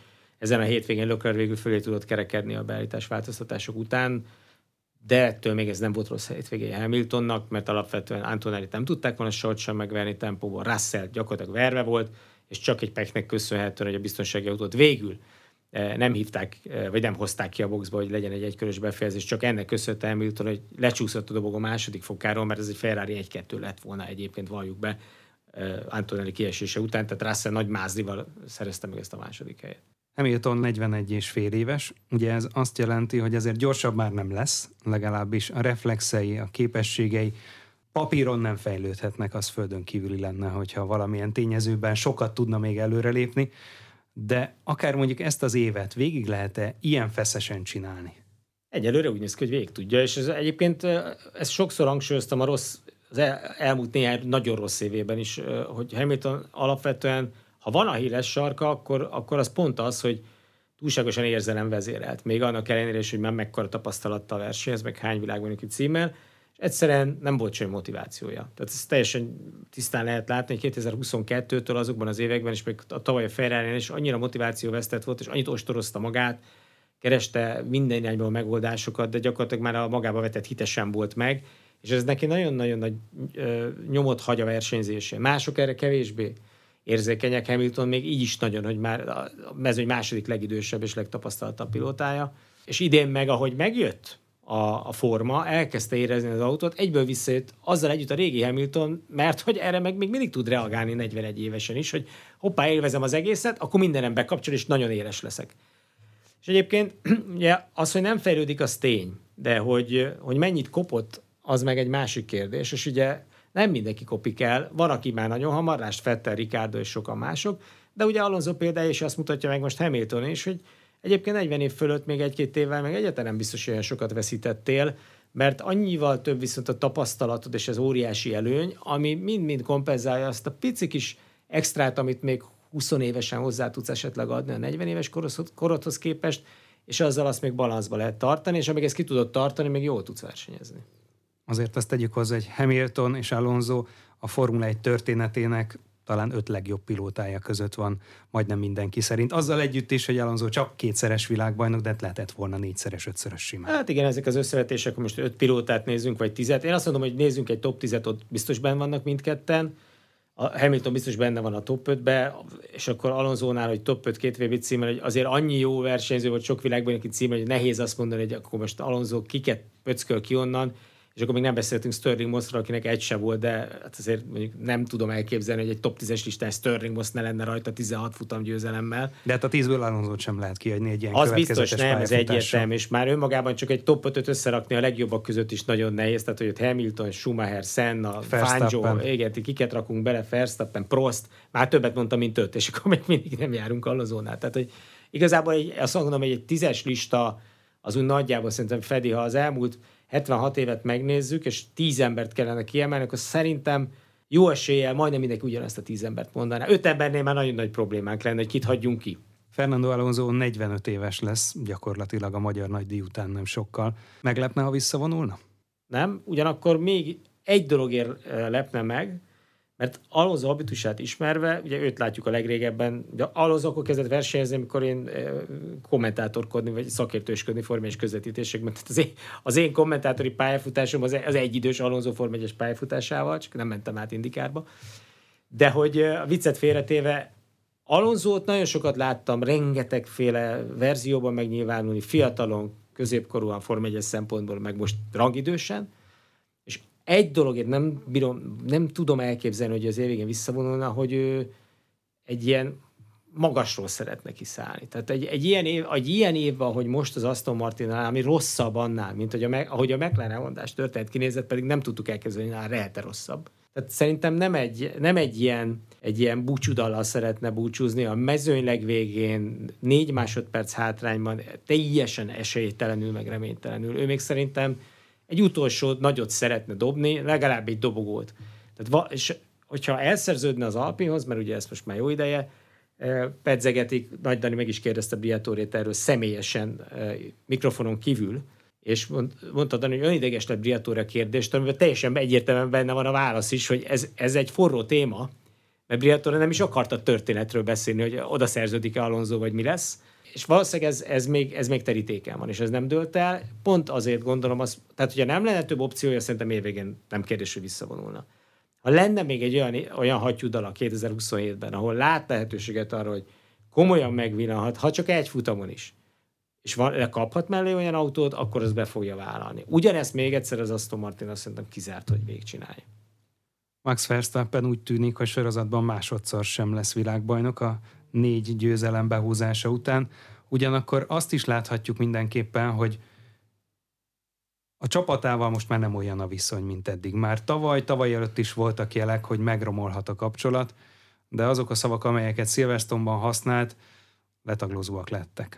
ezen a hétvégén Leclerc végül fölé tudott kerekedni a beállítás változtatások után, de ettől még ez nem volt rossz hétvégéje Hamiltonnak, mert alapvetően Antonellit nem tudták volna sort sem megverni tempóban, Russell gyakorlatilag verve volt, és csak egy peknek köszönhetően, hogy a biztonsági autót végül nem hívták, vagy nem hozták ki a boxba, hogy legyen egy egykörös befejezés, csak ennek köszönhető Hamilton, hogy lecsúszott a dobog a második fokáról, mert ez egy Ferrari egy kettő lett volna egyébként, valljuk be, Antonelli kiesése után, tehát Russell nagy mázlival szerezte meg ezt a második helyet.
Hamilton negyvenegy és fél éves, ugye ez azt jelenti, hogy ezért gyorsabb már nem lesz, legalábbis a reflexei, a képességei papíron nem fejlődhetnek, az földön kívüli lenne, hogyha valamilyen tényezőben sokat tudna még előrelépni, de akár mondjuk ezt az évet végig lehet-e ilyen feszesen csinálni?
Egyelőre úgy néz ki, hogy végig tudja, és ez egyébként ezt sokszor hangsúlyoztam a rossz, az el, elmúlt néhány nagyon rossz évében is, hogy Hamilton alapvetően, ha van a híres sarka, akkor, akkor az pont az, hogy túlságosan érzelem vezérelt. Még annak ellenére is, hogy már mekkora tapasztalattal versenyez, meg hány világbajnoki címmel, és egyszerűen nem volt semmi motivációja. Tehát ezt teljesen tisztán lehet látni, hogy kétezer-huszonkettőtől azokban az években, és még a tavaly a Ferrari-n is annyira motivációvesztett volt, és annyit ostorozta magát, kereste minden irányból megoldásokat, de gyakorlatilag már a magába vetett hite sem volt meg, és ez neki nagyon-nagyon nagy ö, nyomot hagy a versenyzésén. Mások erre kevésbé érzékenyek, Hamilton még így is nagyon, hogy már a mezőny második legidősebb és legtapasztaltabb pilótája. És idén meg, ahogy megjött a, a forma, elkezdte érezni az autót, egyből visszajött azzal együtt a régi Hamilton, mert hogy erre meg még mindig tud reagálni negyvenegy évesen is, hogy hoppá, élvezem az egészet, akkor mindenem bekapcsol, és nagyon éles leszek. És egyébként ugye, az, hogy nem fejlődik, az tény, de hogy, hogy mennyit kopott, az meg egy másik kérdés, és ugye nem mindenki kopik el, van, aki már nagyon hamar, lásd Vettel, Ricciardo és sokan mások, de ugye Alonso példája is azt mutatja meg most Hamilton is, hogy egyébként negyven év fölött még egy-két évvel meg egyáltalán nem biztos, hogy olyan sokat veszítettél, mert annyival több viszont a tapasztalatod és az óriási előny, ami mind-mind kompenzálja azt a pici kis extrát, amit még húsz évesen hozzá tudsz esetleg adni a negyven éves korodhoz képest, és azzal azt még balanszba lehet tartani, és amíg ezt ki tudod tartani, még jól tudsz versenyezni.
Azért azt tegyük hozzá, hogy Hamilton és Alonso a Formula egy történetének talán öt legjobb pilótája között van, majdnem mindenki szerint. Azzal együtt is, hogy Alonso csak kétszeres világbajnok, de lehetett volna négyszeres, ötszörös simán.
Hát igen, ezek az összevetések, most öt pilótát nézzünk, vagy tizet. Én azt mondom, hogy nézzünk egy top tízet, ott biztos benne vannak mindketten. A Hamilton biztos benne van a top ötbe, és akkor Alonsónál, hogy top öt két vé bé címmel, hogy azért annyi jó versenyző volt sok világbajnoki címmel, hogy nehéz azt mondani, hogy akkor most Alonso kiket pöcköl ki onnan, és akkor még nem beszéltünk Stirling Mossról, akinek egy se volt, de hát azért mondjuk nem tudom elképzelni, hogy egy top tízes listán Stirling Moss ne lenne rajta tizenhat futam győzelemmel.
De hát a tízből Alonsót sem lehet kiadni egy ilyen
az
következetes
biztos nem, ez egyértelmű, és már önmagában csak egy top ötöt összerakni a legjobbak között is nagyon nehéz, tehát hogy ott Hamilton, Schumacher, Senna, Fangio, igen, kiket rakunk bele, Verstappen, Prost, már többet mondtam, mint öt, és akkor még mindig nem járunk Alonsónál. Tehát, hogy igazából egy, azt mondom, hogy egy tízes lista az úgy nagyjából szerintem fedi, ha az elmúlt hetvenhat évet megnézzük, és tíz embert kellene kiemelni, akkor szerintem jó eséllyel majdnem mindenki ugyanezt a tíz embert mondaná. Öt embernél már nagyon nagy problémánk lenne, hogy kit hagyjunk ki.
Fernando Alonso negyvenöt éves lesz, gyakorlatilag a magyar nagydíj után nem sokkal. Meglepne, ha visszavonulna?
Nem, ugyanakkor még egy dologért lepne meg, mert Alonso habitusát ismerve, ugye őt látjuk a legrégebben, de Alonso akkor kezdett versenyezni, amikor én kommentátorkodni, vagy szakértősködni Forma egyes közvetítésekben. Tehát az én, az én kommentátori pályafutásom az, az egyidős Alonso Forma egyes pályafutásával, csak nem mentem át Indikárba. De hogy a viccet félretéve, Alonsót nagyon sokat láttam, rengetegféle verzióban megnyilvánulni, fiatalon, középkorúan, Forma egyes szempontból, meg most rangidősen. Egy dologért nem, bírom, nem tudom elképzelni, hogy az év végén visszavonulna, hogy ő egy ilyen magasról szeretne kiszállni. Tehát egy, egy, ilyen, év, egy ilyen évben, hogy most az Aston Martinnál, ami rosszabb annál, mint hogy a, ahogy a McLaren elmondás történet kinézett, pedig nem tudtuk elképzelni, hogy rehete rosszabb. Tehát szerintem nem egy, nem egy ilyen, egy ilyen búcsúdallal szeretne búcsúzni, a mezőny legvégén négy másodperc hátrányban teljesen esélytelenül, meg reménytelenül. Ő még szerintem egy utolsó nagyot szeretne dobni, legalább egy dobogót. Tehát, és hogyha elszerződne az Alpinhoz, mert ugye ezt most már jó ideje, pedzegetik, Nagy Dani meg is kérdezte Briatorét erről személyesen mikrofonon kívül, és mondta Dani, hogy önideges lett Briatore a kérdést, amiben teljesen egyértelműen benne van a válasz is, hogy ez, ez egy forró téma, mert Briatore nem is akart a történetről beszélni, hogy oda szerződik-e Alonso, vagy mi lesz. És valószínűleg ez, ez, még, ez még terítéken van, és ez nem dőlt el. Pont azért gondolom, az, tehát hogyha nem lenne több opciója, szerintem évvégén nem kérdés, hogy visszavonulna. Ha lenne még egy olyan, olyan hattyúdal a kétezer-huszonhétben, ahol lát lehetőséget arra, hogy komolyan megvillanhat, ha csak egy futamon is, és van, kaphat mellé olyan autót, akkor az be fogja vállalni. Ugyanezt még egyszer az Aston Martin azt szerintem kizárt, hogy végigcsinálja.
Max Verstappen úgy tűnik, hogy sorozatban másodszor sem lesz világbajnok a négy győzelem behúzása után. Ugyanakkor azt is láthatjuk mindenképpen, hogy a csapatával most már nem olyan a viszony, mint eddig. Már tavaly, tavaly előtt is voltak jelek, hogy megromolhat a kapcsolat, de azok a szavak, amelyeket Silverstone-ban használt, letaglózóak lettek.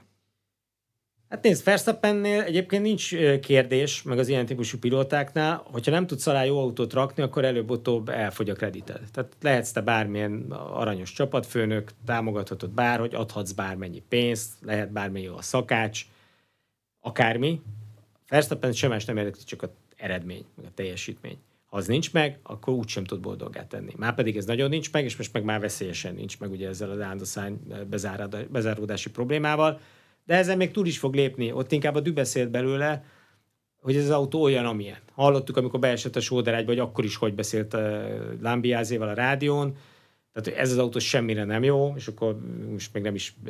Hát nézd, Verstappennél egyébként nincs kérdés, meg az ilyen típusú pilótáknál, hogyha nem tudsz alá jó autót rakni, akkor előbb-utóbb elfogy a kredited. Tehát lehetsz te bármilyen aranyos csapatfőnök, támogathatod bárhogy, adhatsz bármennyi pénzt, lehet bármennyi a szakács, akármi. Verstappen semmes nem érdekli, csak az eredmény, meg a teljesítmény. Ha az nincs meg, akkor úgysem tud boldoggá tenni. Márpedig ez nagyon nincs meg, és most meg már veszélyesen nincs meg ugye ezzel az áldozány bezáródási problémával. De ezen még túl is fog lépni. Ott inkább a dű beszélt belőle, hogy ez az autó olyan, amilyen. Hallottuk, amikor beesett a sóderágyba, hogy akkor is hogy beszélt uh, Lambiáséval a rádión. Tehát ez az autó semmire nem jó, és akkor most még nem is uh,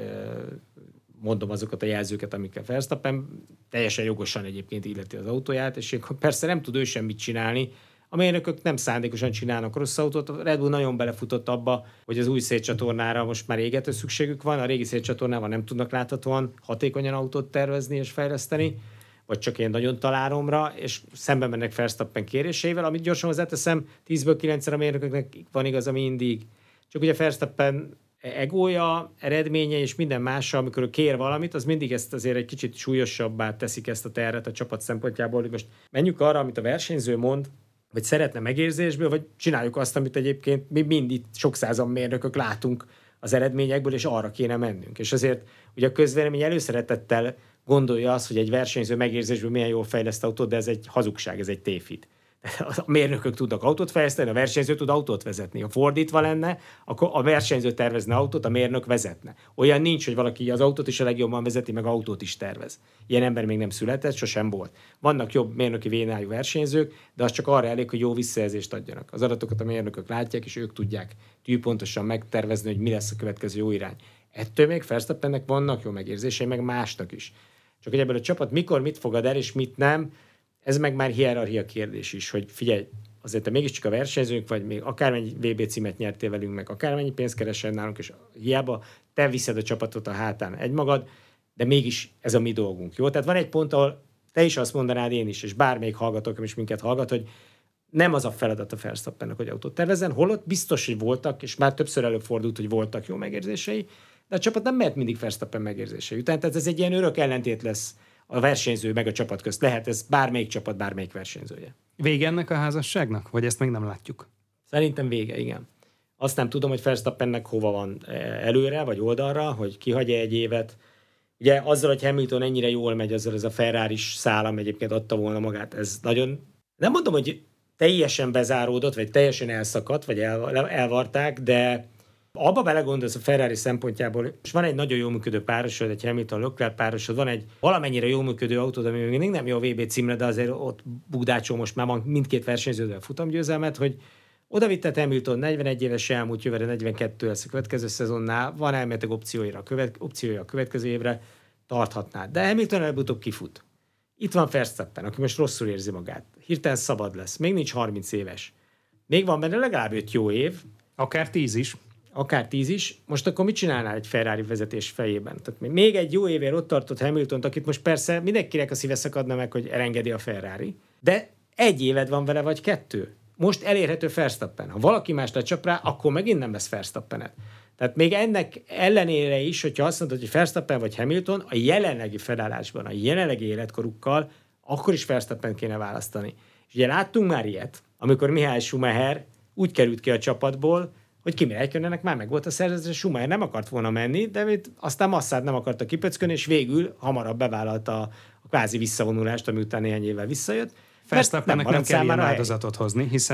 mondom azokat a jelzőket, amikkel Verstappen teljesen jogosan egyébként illeti az autóját, és persze nem tud ő semmit csinálni. A mérnökök nem szándékosan csinálnak rossz autót. A Red Bull nagyon belefutott abba, hogy az új szétcsatornára most már égető szükségük van, a régi szétcsatornával nem tudnak láthatóan hatékonyan autót tervezni és fejleszteni, vagy csak ilyen nagyon találomra, és szembe mennek Verstappen kéréseivel, amit gyorsan hozzáteszem, tízből kilencszer a mérnököknek van igaz, ami mindig. Csak ugye Verstappen egója, eredménye és minden mással, amikor ő kér valamit, az mindig ezt azért egy kicsit súlyosabbá teszik ezt a terhet a csapat szempontjából, hogy most menjünk arra, amit a versenyző mond, vagy szeretne megérzésből, vagy csináljuk azt, amit egyébként mi mindig sok százan mérnökök látunk az eredményekből, és arra kéne mennünk. És azért ugye a közvélemény előszeretettel gondolja azt, hogy egy versenyző megérzésből milyen jól fejleszt autót, de ez egy hazugság, ez egy tévhit. A mérnökök tudnak autót fejleszteni, a versenyző tud autót vezetni. Ha fordítva lenne, akkor a versenyző tervezne autót, a mérnök vezetne. Olyan nincs, hogy valaki az autót is a legjobban vezeti, meg autót is tervez. Ilyen ember még nem született, sosem volt. Vannak jobb mérnöki vénájú versenyzők, de az csak arra elég, hogy jó visszajelzést adjanak. Az adatokat a mérnökök látják, és ők tudják tűpontosan megtervezni, hogy mi lesz a következő jó irány. Ettől még Verstappennek vannak jó megérzései, meg másnak is. Csak hogy ebből a csapat mikor mit fogad el, és mit nem, ez meg már hierarchia kérdés is, hogy figyelj, azért te mégiscsak a versenyzőnk vagy, még akármennyi vé bé címet nyertél velünk, meg akármennyi pénzt keresel nálunk, és hiába te viszed a csapatot a hátán egymagad, de mégis ez a mi dolgunk, jó? Tehát van egy pont, ahol te is azt mondanád, én is, és bármelyik hallgatók is minket hallgat, hogy nem az a feladat a Verstappennek, hogy autót tervezzen, holott biztos, hogy voltak, és már többször előfordult, hogy voltak jó megérzései, de a csapat nem mehet mindig Verstappen megérzései után, tehát ez egy ilyen örök ellentét lesz a versenyző meg a csapat közt. Lehet ez bármelyik csapat, bármelyik versenyzője.
Vége ennek a házasságnak? Vagy ezt még nem látjuk?
Szerintem vége, igen. Azt nem tudom, hogy Verstappennek hova van előre, vagy oldalra, hogy kihagyja egy évet. Ugye azzal, hogy Hamilton ennyire jól megy, azzal ez a Ferrari-s szálam egyébként adta volna magát. Ez nagyon... Nem mondom, hogy teljesen bezáródott, vagy teljesen elszakadt, vagy el, elvarták, de abba belegondolsz a Ferrari szempontjából, és van egy nagyon jól működő párosod, egy Hamilton-Leclerc párosod, van egy valamennyire jól működő autód, ami még nem jó a vé bé címre, de azért ott bugdácsol most már van mindkét versenyzővel futamgyőzelmet, hogy oda vitted Hamilton, negyvenegy éves elmúlt, jövőre negyvenkettő lesz a következő szezonnál, van elméletileg opciója a, követ, opciója a következő évre, tarthatnád. De Hamilton előbb-utóbb kifut. Itt van Verstappen, aki most rosszul érzi magát. Hirtelen szabad lesz, még nincs harminc éves. Még van benne legalább öt jó év.
Akár tíz is.
Akár tíz is. Most akkor mit csinálnál egy Ferrari vezetés fejében? Tehát még egy jó évért ott tartott Hamiltont, akit most persze mindenkinek a szíve szakadna meg, hogy elengedi a Ferrari, de egy éved van vele, vagy kettő. Most elérhető Verstappen. Ha valaki más lecsap rá, akkor megint nem lesz Verstappenet. Tehát még ennek ellenére is, hogyha azt mondod, hogy Verstappen vagy Hamilton, a jelenlegi felállásban, a jelenlegi életkorukkal, akkor is Verstappen kéne választani. És ugye láttunk már ilyet, amikor Michael Schumacher úgy került ki a csapatból, hogy Kimi Räikkönennek már meg volt a szerződés, Schumacher nem akart volna menni, de aztán Massát nem akarta kipöckölni, és végül hamarabb bevállalta a, a kvázi visszavonulást, ami után néhány évvel visszajött.
Verstappennek nem, nem kell ilyen áldozatot hozni, hiszen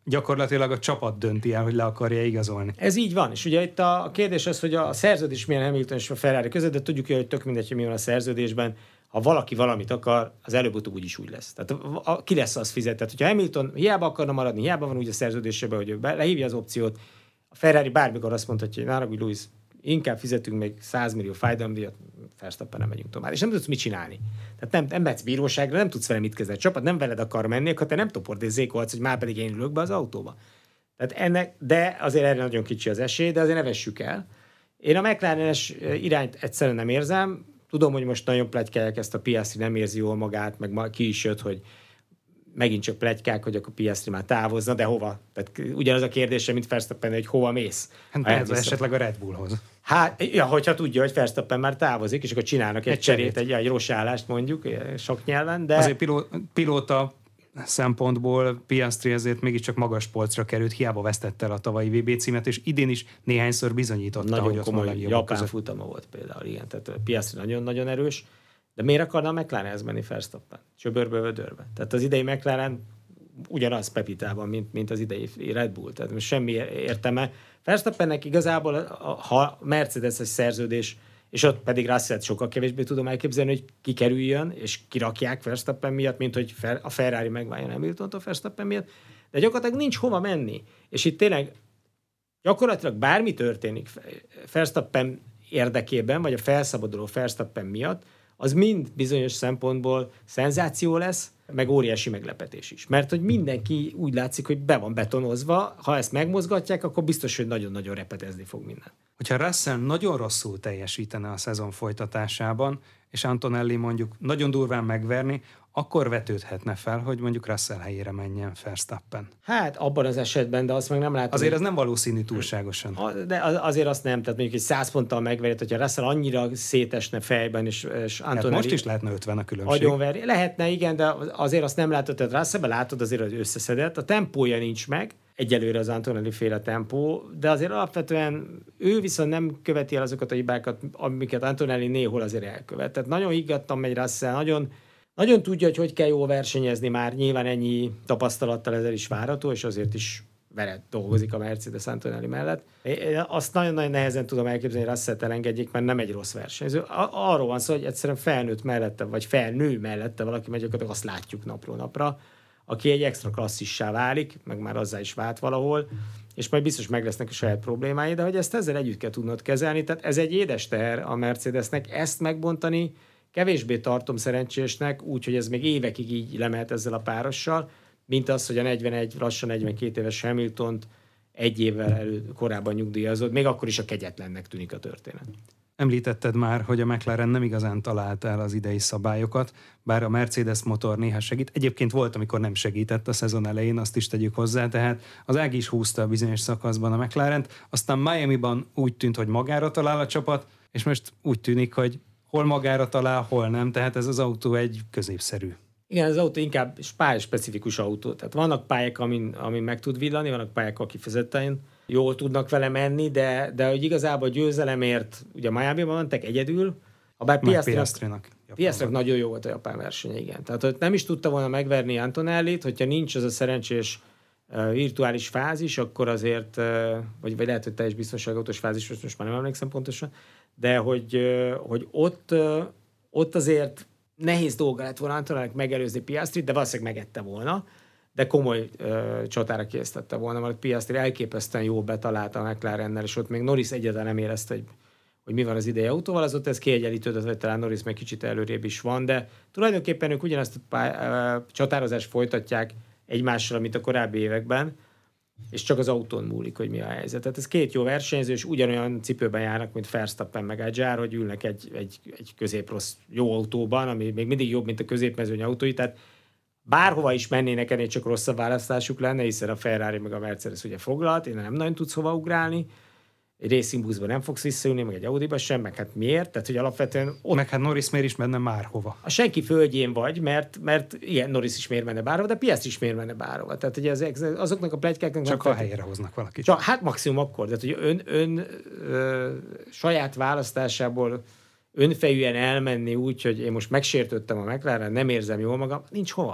Gyakorlatilag a csapat dönti el, hogy le akarja igazolni.
Ez így van, és ugye itt a kérdés az, hogy a szerződés milyen Hamilton és a Ferrari között, de tudjuk, hogy tök mindegy, hogy mi van a szerződésben, ha valaki valamit akar, az előbb-utóbb úgyis úgy lesz. Tehát a, a, ki lesz az fizetett. Hogyha Hamilton hiába akarna maradni, hiába van úgy a szerződésében, hogy ő be, lehívja az opciót, a Ferrari bármikor azt mondhatja, hogy nára, Lewis, inkább fizetünk még száz millió fájdalomdíjat, Verstappen nem megyünk tovább. És nem tudsz mit csinálni. Tehát nem, nem mehetsz bíróságra, nem tudsz vele mit kezdeni. A csapat nem veled akar menni, akkor te nem topord és zékolhatsz, hogy már pedig én ülök be az autóba. Tehát ennek, de azért erre nagyon kicsi az esély, de azért ne vessük el. Én a McLaren-es irányt egyszerűen nem érzem. Tudom, hogy most nagyon pletykálják ezt, a Piastri nem érzi jól magát, meg ma ki is jött, hogy megint csak pletykák, hogy akkor Piastri már távozna, de hova? Tehát ugyanaz a kérdése, mint Verstappen, hogy hova mész?
Hát ez esetleg a Red Bullhoz.
Hát, ja, hogyha tudja, hogy Verstappen már távozik, és akkor csinálnak egy, egy cserét, egy, egy rosállást mondjuk, sok nyelven, de...
Azért piló, pilóta szempontból Piastri ezért mégiscsak magas polcra került, hiába vesztette el a tavalyi vé bé címet, és idén is néhányszor bizonyította,
nagyon
hogy ott
komoly
van a
japán
között.
futama volt például, igen, tehát Piastri nagyon-nagyon erős, de miért akarna a McLarenhez menni Verstappen? Csöbörbe, vödörbe. Tehát az idei McLaren ugyanaz Pepitában, mint, mint az idei Red Bull, tehát most semmi értelme. Verstappennek igazából, ha Mercedes-es szerződés, és ott pedig Russell-t sokkal kevésbé tudom elképzelni, hogy kikerüljön, és kirakják Verstappen miatt, mint hogy a Ferrari megváljon Hamiltontól Verstappen miatt, de gyakorlatilag nincs hova menni. És itt tényleg gyakorlatilag bármi történik Verstappen érdekében, vagy a felszabaduló Verstappen miatt, az mind bizonyos szempontból szenzáció lesz, meg óriási meglepetés is. Mert hogy mindenki úgy látszik, hogy be van betonozva, ha ezt megmozgatják, akkor biztos, hogy nagyon-nagyon repetezni fog minden.
Hogyha Russell nagyon rosszul teljesítene a szezon folytatásában, és Antonelli mondjuk nagyon durván megverni, akkor vetődhetne fel, hogy mondjuk Russell helyére menjen Verstappen.
Hát abban az esetben, de azt meg nem látom.
Azért ez nem valószínű túlságosan.
De azért azt nem, tehát mondjuk egy száz ponttal megverjed, hogyha Russell annyira szétesne fejben, és, és Antonelli...
Hát most is lehetne ötven a különbség.
Agyonverni. Lehetne, igen, de azért azt nem látod, tehát Russellben látod azért, hogy összeszedett. A tempója nincs meg, egyelőre az Antonelli féle tempó, de azért alapvetően ő viszont nem követi el azokat a hibákat, amiket Antonelli néhol azért elkövet. Tehát nagyon higgadtan megy Russell, nagyon Nagyon tudja, hogy hogy kell jól versenyezni már, nyilván ennyi tapasztalattal ezzel is várható, és azért is veled dolgozik a Mercedes Antonelli mellett. Én azt nagyon-nagyon nehezen tudom elképzelni, hogy Russellt elengedjék, mert nem egy rossz versenyző. Arról van szó, hogy egyszerűen felnőtt mellette, vagy felnő mellette valaki megy, akkor azt látjuk napról napra, aki egy extra klasszissá válik, meg már azzá is vált valahol, és majd biztos meg lesznek a saját problémái, de hogy ezt ezzel együtt kell tudnod kezelni, tehát ez egy édes teher a Mercedesnek, ezt megbontani kevésbé tartom szerencsésnek, úgyhogy ez még évekig így lemehet ezzel a párossal, mint az, hogy a negyvenegy, lassan negyvenkét éves Hamiltont egy évvel elő, korábban nyugdíjazott, még akkor is a kegyetlennek tűnik a történet.
Említetted már, hogy a McLaren nem igazán találta el az idei szabályokat, bár a Mercedes motor néha segít. Egyébként volt, amikor nem segített a szezon elején, azt is tegyük hozzá, tehát az ág is húzta a bizonyos szakaszban a McLarent, aztán Miamiban úgy tűnt, hogy magára talál a csapat, és most úgy tűnik, hogy hol magára talál, hol nem, tehát ez az autó egy középszerű.
Igen, az autó inkább pályás-specifikus autó. Tehát vannak pályák, amin, amin meg tud villani, vannak pályák, akik kifejezetten jól tudnak vele menni, de, de hogy igazából győzelemért, ugye Miami-ban mentek egyedül, ha bár Piastrinak, Piastrinak nagyon jó volt a japán versenye, igen. Tehát hogy nem is tudta volna megverni Antonellit, hogyha nincs az a szerencsés uh, virtuális fázis, akkor azért, uh, vagy, vagy lehet, hogy teljes biztonságautós fázis, most már nem emlékszem pontosan, de hogy, uh, hogy ott, uh, ott azért nehéz dolga lett volna Antonellinek megelőzni Piastrit, de valószínűleg megette volna, de komoly uh, csatára készítette volna, mert Piastri elképesztően jól betalálta a McLarennel, és ott még Norris egyáltalán nem érezte, hogy, hogy mi van az idei autóval, az ott ez kiegyenlítődött, vagy talán Norris meg kicsit előrébb is van, de tulajdonképpen ők ugyanazt a pály- uh, csatározást folytatják egymással, mint a korábbi években, és csak az autón múlik, hogy mi a helyzet. Tehát ez két jó versenyző, és ugyanolyan cipőben járnak, mint Verstappen meg Adjar, hogy ülnek egy, egy, egy középrossz jó autóban, ami még mindig jobb, mint a középmezőny autói, tehát bárhova is mennének, ennél csak rosszabb választásuk lenne, hiszen a Ferrari meg a Mercedes ugye foglalt, én nem nagyon tudsz hova ugrálni, egy racing buszban nem fogsz visszaülni, meg egy Audiba sem, meg hát miért? Tehát, hogy alapvetően
ott... Meg hát Norris miért is menne bárhova?
A senki földjén vagy, mert, mert ilyen Norris is miért menne bárhova, de Piastri is miért menne bárhova. Tehát, hogy az, azoknak a pletykáknak...
Csak a helyre hoznak valakit.
Csak, hát maximum akkor. Tehát, hogy ön, ön ö, saját választásából önfejűen elmenni úgy, hogy én most megsértődtem a McLaren, nem érzem jól magam, nincs hova.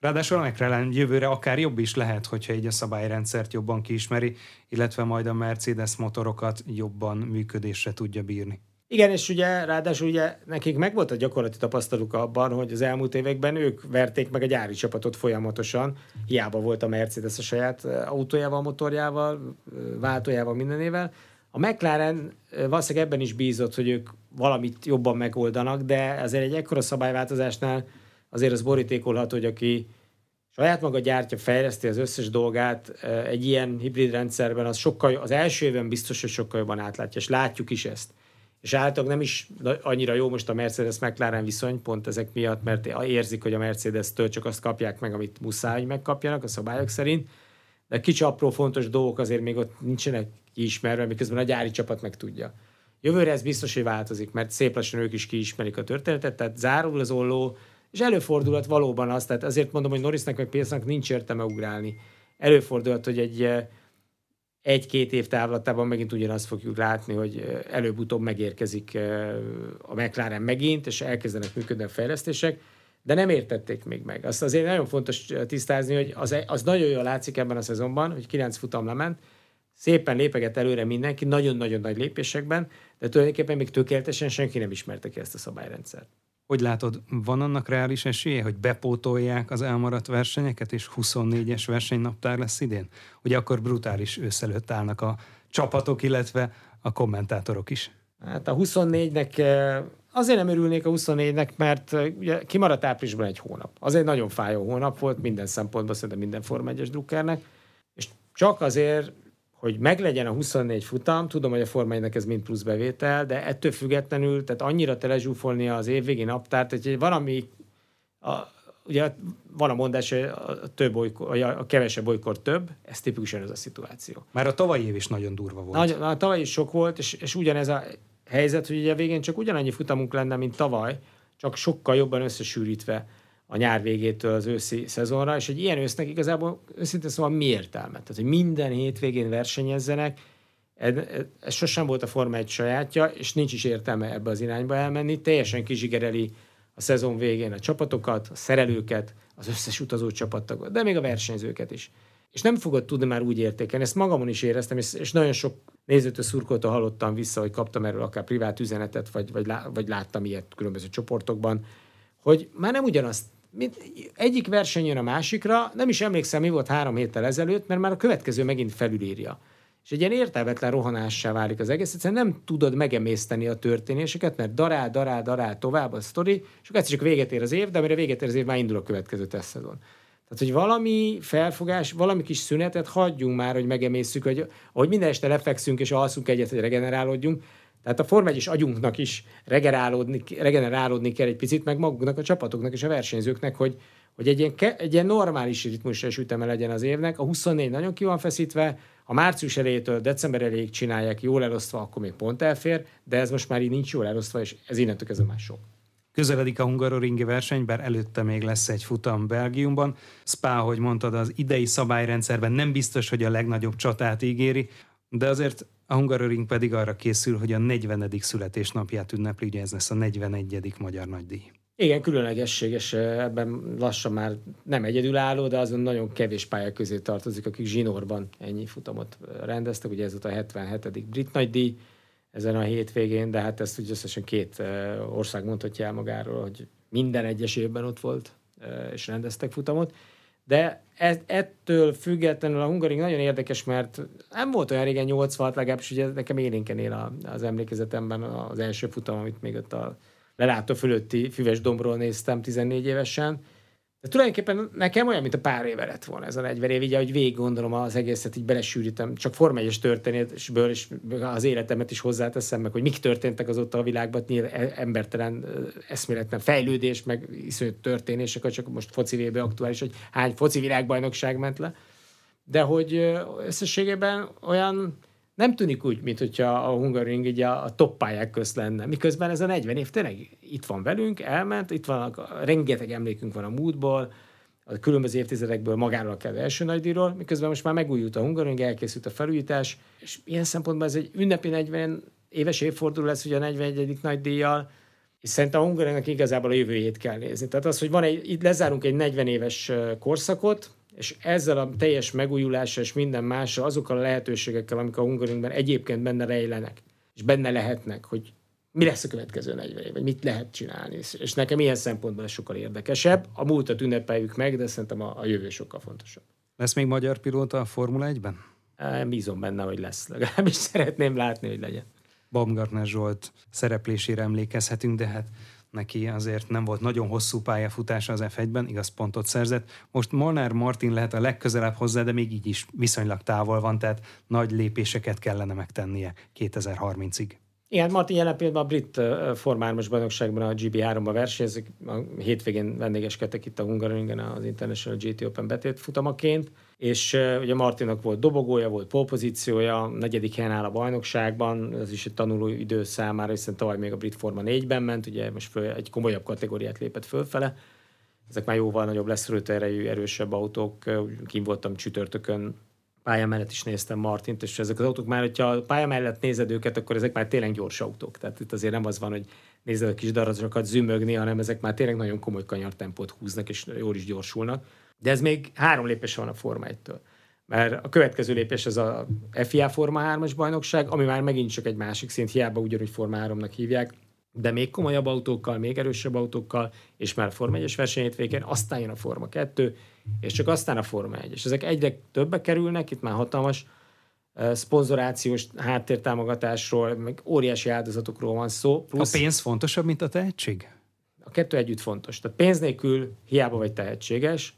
Ráadásul a McLaren jövőre akár jobb is lehet, hogyha így a szabályrendszert jobban kiismeri, illetve majd a Mercedes motorokat jobban működésre tudja bírni.
Igen, és ugye ráadásul ugye nekik megvolt a gyakorlati tapasztaluk abban, hogy az elmúlt években ők verték meg a gyári csapatot folyamatosan, hiába volt a Mercedes a saját autójával, motorjával, váltójával, mindenével. A McLaren valószínűleg ebben is bízott, hogy ők valamit jobban megoldanak, de azért egy ekkora szabályváltozásnál azért az borítékolható, hogy aki saját maga gyártja, fejleszti az összes dolgát egy ilyen hibrid rendszerben, az, sokkal, az első évben biztos, hogy sokkal jobban átlátja, és látjuk is ezt. És általában nem is annyira jó most a Mercedes-McLaren viszony, pont ezek miatt, mert érzik, hogy a Mercedes-től csak azt kapják meg, amit muszáj, hogy megkapjanak a szabályok szerint, de kicsi apró fontos dolgok azért még ott nincsenek kiismerve, miközben a gyári csapat meg tudja. Jövőre ez biztos, hogy változik, mert szép lassan ők is kiismerik a történetet, tehát zárul az olló, és előfordulhat valóban az, tehát azért mondom, hogy Norrisnak meg Piastnak nincs értelme ugrálni. Előfordulhat, hogy egy egy-két év távlatában megint ugyanazt fogjuk látni, hogy előbb-utóbb megérkezik a McLaren megint, és elkezdenek működni a fejlesztések, de nem értették még meg. Azt azért nagyon fontos tisztázni, hogy az, az nagyon jól látszik ebben a szezonban, hogy kilenc futam lement, szépen lépeget előre mindenki, nagyon-nagyon nagy lépésekben, de tulajdonképpen még tökéletesen senki nem ismerte ki ezt a szabályrendszert.
Hogy látod, van annak reális esélye, hogy bepótolják az elmaradt versenyeket, és huszonnégyes versenynaptár lesz idén? Ugye akkor brutális ősz előtt állnak a csapatok, illetve a kommentátorok is.
Hát a huszonnégynek, azért nem örülnék a huszonnégynek, mert ugye kimaradt áprilisban egy hónap. Az egy nagyon fájó hónap volt minden szempontból, szerintem minden Forma egyes drukkernek, és csak azért, hogy meglegyen a huszonnégy futam, tudom, hogy a Forma egynek ez mind plusz bevétel, de ettől függetlenül, tehát annyira telezsúfolni az évvégi naptárt, hogy valami, a, ugye van a mondás, hogy a, több olykor, a kevesebb olykor több, ez tipikusan ez a szituáció.
Már a tavalyi év is nagyon durva volt.
Nagy, a tavaly is sok volt, és, és ugyanez a helyzet, hogy ugye a végén csak ugyanannyi futamunk lenne, mint tavaly, csak sokkal jobban összesűrítve a nyár végétől az őszi szezonra, és egy ilyen ősznek igazából őszintén szóval mi értelme? Tehát, hogy minden hétvégén versenyezzenek, ez, ez sosem volt a Forma egy sajátja, és nincs is értelme ebbe az irányba elmenni, teljesen kizsigereli a szezon végén a csapatokat, a szerelőket, az összes utazó csapattagot, de még a versenyzőket is. És nem fogod tudni már úgy értékelni, ezt magamon is éreztem, és, és nagyon sok nézőtől, szurkoltól hallottam vissza, hogy kaptam erről akár privát üzenetet, vagy, vagy, lá, vagy láttam ilyet különböző csoportokban, hogy már nem ugyanazt, mint egyik verseny jön a másikra, nem is emlékszem, mi volt három héttel ezelőtt, mert már a következő megint felülírja. És egy ilyen értelmetlen rohanássá válik az egész, egyszerűen nem tudod megemészteni a történéseket, mert darál, darál, darál tovább a sztori, és akkor egyszer csak véget ér az év, de amire véget ér az év, már indul a következő tesztszezon. Tehát, hogy valami felfogás, valami kis szünetet hagyjunk már, hogy megemészszük, hogy ahogy minden este lefekszünk és alszunk egyet, hogy regenerálódjunk. Tehát a Forma egyes agyunknak is regenerálódni, regenerálódni kell egy picit, meg maguknak, a csapatoknak és a versenyzőknek, hogy, hogy egy, ilyen, egy ilyen normális ritmusra és üteme legyen az évnek. A huszonnégy nagyon ki van feszítve, a március elejétől december elejéig csinálják jól elosztva, akkor még pont elfér, de ez most már így nincs jól elosztva, és ez innentől kezdve már sok.
Közeledik a hungaroringi verseny, bár előtte még lesz egy futam Belgiumban. Spa, ahogy mondtad, az idei szabályrendszerben nem biztos, hogy a legnagyobb csatát ígéri, de azért a Hungaroring pedig arra készül, hogy a negyvenedik születésnapját ünnepli, ugye ez lesz a negyvenegyedik magyar nagydíj.
Igen, különlegességes, ebben lassan már nem egyedülálló, de azon nagyon kevés pályák közé tartozik, akik zsinórban ennyi futamot rendeztek, ugye ez volt a hetvenhetedik brit nagydíj ezen a hétvégén, de hát ezt úgy összesen két ország mondhatja el magáról, hogy minden egyes évben ott volt, és rendeztek futamot. De ez, ettől függetlenül a Hungaroring nagyon érdekes, mert nem volt olyan régen nyolcvanhat, legalábbis ugye nekem élénken él az emlékezetemben az első futam, amit még ott a lelátó fölötti füves dombról néztem tizennégy évesen. De tulajdonképpen nekem olyan, mint a pár éve lett volna ez a negyven év, így ahogy végig gondolom az egészet, így belesűrítem, csak Forma egyes történetből és az életemet is hozzáteszem meg, hogy mik történtek azóta a világban, nyilván embertelen, eszméletlen fejlődés, meg iszonyú történések, csak most foci vé bé aktuális, hogy hány foci világbajnokság ment le. De hogy összességében olyan nem tűnik úgy, mint hogyha a Hungaroring így a, a top pályák közt lenne. Miközben ez a negyven év tényleg itt van velünk, elment, itt van, rengeteg emlékünk van a múltból, a különböző évtizedekből magáról a kedve első nagydíjról, miközben most már megújult a Hungaroring, elkészült a felújítás, és ilyen szempontból ez egy ünnepi negyven éves évforduló lesz ugye a negyvenegyedik nagydíjjal, És szerintem a Hungaroringnak igazából a jövőjét kell nézni. Tehát az, hogy van egy, itt lezárunk egy negyven éves korszakot, és ezzel a teljes megújulással és minden mással, azokkal a lehetőségekkel, amik a Hungaroringben egyébként benne rejlenek, és benne lehetnek, hogy mi lesz a következő negyven év, vagy mit lehet csinálni. És nekem ilyen szempontból ez sokkal érdekesebb. A múltat ünnepeljük meg, de szerintem a, a jövő sokkal fontosabb.
Lesz még magyar pilóta a Formula egyben?
Bízom benne, hogy lesz. Legalábbis szeretném látni, hogy legyen.
Baumgartner Zsolt szereplésére emlékezhetünk, de hát neki azért nem volt nagyon hosszú pályafutása az ef egyben, igaz, pontot szerzett. Most Molnár Martin lehet a legközelebb hozzá, de még így is viszonylag távol van, tehát nagy lépéseket kellene megtennie kétezer-harmincig.
Igen, Martin jelen pillanatban a brit Forma hármas bajnokságban a gé bé háromban versenyezik. A hétvégén vendégeskedtek itt a Hungaroringen az International gé té Open betét futamaként, és uh, ugye Martinnak volt dobogója, volt polpozíciója, negyedik helyen áll a bajnokságban, ez is egy tanuló idő számára, hiszen tavaly még a brit Forma négyben ment, ugye most föl, egy komolyabb kategóriát lépett fölfele. Ezek már jóval nagyobb leszorító erejű, erősebb autók. Kint voltam csütörtökön, pálya mellett is néztem Martint, és ezek az autók már, hogyha a pálya mellett nézed őket, akkor ezek már tényleg gyors autók. Tehát itt azért nem az van, hogy nézed a kis darajokat zümmögni, hanem ezek már tényleg nagyon komoly kanyartempót húznak, és jól is gyorsulnak. De ez még három lépés van a Forma egytől. Mert a következő lépés az a ef i á Forma hármas bajnokság, ami már megint csak egy másik szint, hiába ugyanúgy Forma háromnak hívják, de még komolyabb autókkal, még erősebb autókkal, és már a Forma egyes versenyhétvégén, aztán jön a Forma kettő, és csak aztán a Forma egy. És ezek egyre többbe kerülnek, itt már hatalmas uh, szponzorációs háttértámogatásról, meg óriási áldozatokról van szó.
Plusz a pénz fontosabb, mint a tehetség?
A kettő együtt fontos. Tehát pénz nélkül hiába vagy tehetséges,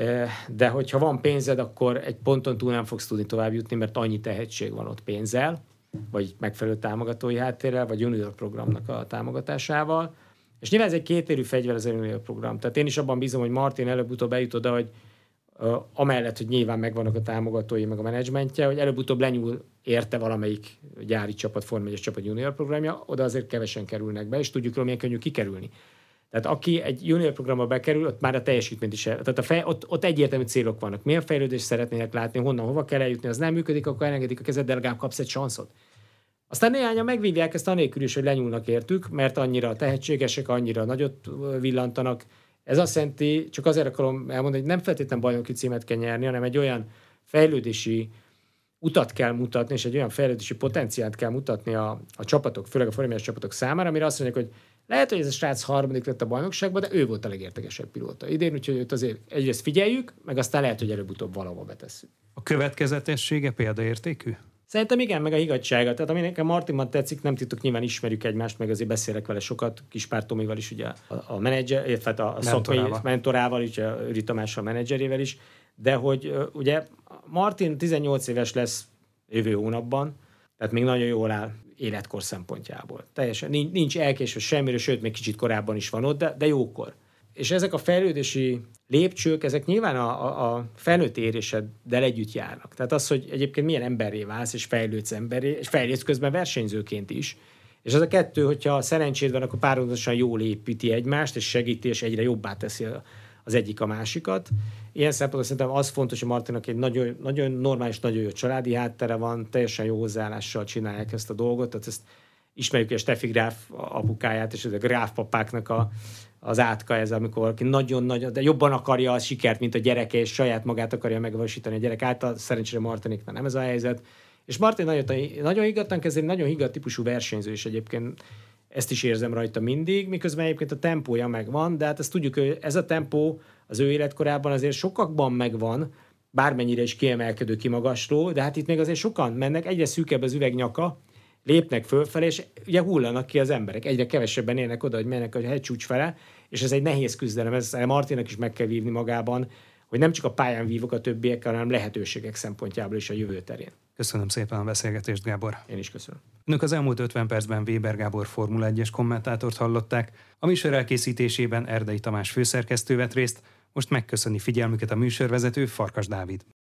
de hogyha van pénzed, akkor egy ponton túl nem fogsz tudni tovább jutni, mert annyi tehetség van ott pénzzel, vagy megfelelő támogatói háttérrel, vagy junior programnak a támogatásával. És nyilván ez egy kétérű fegyver az a junior program. Tehát én is abban bízom, hogy Martin előbb-utóbb eljut oda, hogy uh, amellett, hogy nyilván megvannak a támogatói, meg a menedzsmentje, hogy előbb-utóbb lenyúl érte valamelyik gyári csapat, Forma egyes csapat junior programja, oda azért kevesen kerülnek be, és tudjuk róla, milyen könnyű kikerülni. Tehát aki egy junior programba bekerül, ott már a teljesítményt is el. Tehát a fej, ott, ott egyértelmű célok vannak. Milyen fejlődést szeretnének látni, honnan, hova kell eljutni, az nem működik, akkor elengedik a kezed, de legalább kapsz egy sanszot. Aztán néhányan megvívják ezt anélkül is, hogy lenyúlnak értük, mert annyira tehetségesek, annyira nagyot villantanak. Ez azt jelenti, csak azért akarom elmondani, hogy nem feltétlenül bajnoki címet kell nyerni, hanem egy olyan fejlődési utat kell mutatni, és egy olyan fejlődési potenciált kell mutatni a, a csapatok, főleg a formális csapatok számára, amire azt mondják, hogy lehet, hogy ez a srác harmadik lett a bajnokságban, de ő volt a legértekesebb pilóta idén, úgyhogy őt azért egyrészt figyeljük, meg aztán lehet, hogy előbb-utóbb valahova betesszük.
A következetessége példaértékű?
Szerintem igen, meg a higgadtsága. Tehát ami nekem Martinban tetszik, nem titok, nyilván ismerjük egymást, meg azért beszélek vele sokat, Kispár Tomival is, ugye a, a menedzser, illetve a, a szakmai mentorával, ugye a Üri Tamással, a menedzserével is, de hogy ugye Martin tizennyolc éves lesz jövő hónapban, tehát még nagyon jól áll életkor szempontjából. Teljesen nincs elkésve semmiről, sőt, még kicsit korábban is van ott, de, de jókor. És ezek a fejlődési lépcsők, ezek nyilván a, a, a felnőtt éréseddel együtt járnak. Tehát az, hogy egyébként milyen emberré válsz, és fejlődsz emberré, és fejlődsz közben versenyzőként is. És az a kettő, hogyha szerencséd van, akkor párhuzamosan jól építi egymást, és segíti, és egyre jobbá teszi az egyik a másikat. Ilyen szempontból szerintem az fontos, hogy Martinnak egy nagyon, nagyon normális, nagyon jó családi háttere van, teljesen jó hozzáállással csinálják ezt a dolgot. Tehát ezt ismerjük a Steffi Gráf apukáját, és ez a Gráf papáknak a, az átka ez, amikor valaki nagyon-nagyon, de jobban akarja a sikert, mint a gyereke, és saját magát akarja megvalósítani a gyerek által. Szerencsére Martinéknál nem ez a helyzet. És Martin nagyon, nagyon higgadtan kezd, egy nagyon higgadt típusú versenyző, és egyébként ezt is érzem rajta mindig, miközben egyébként a tempója megvan, de hát ezt tudjuk, hogy ez a tempó az ő életkorában azért sokakban megvan, bármennyire is kiemelkedő, kimagasló, de hát itt még azért sokan mennek, egyre szűkebb az üvegnyaka, lépnek fölfelé, és ugye hullanak ki az emberek. Egyre kevesebben érnek oda, hogy mennek a hegycsúcs fele, és ez egy nehéz küzdelem, ez Martinnak is meg kell vívni magában, hogy nem csak a pályán vívok a többiekkel, hanem lehetőségek szempontjából is a jövő terén.
Köszönöm szépen a beszélgetést, Gábor.
Én is köszönöm.
Önök az elmúlt ötven percben Weber Gábor Formula egyes kommentátort hallották. A műsor elkészítésében Erdei Tamás főszerkesztő vett részt, most megköszöni figyelmüket a műsorvezető, Farkas Dávid.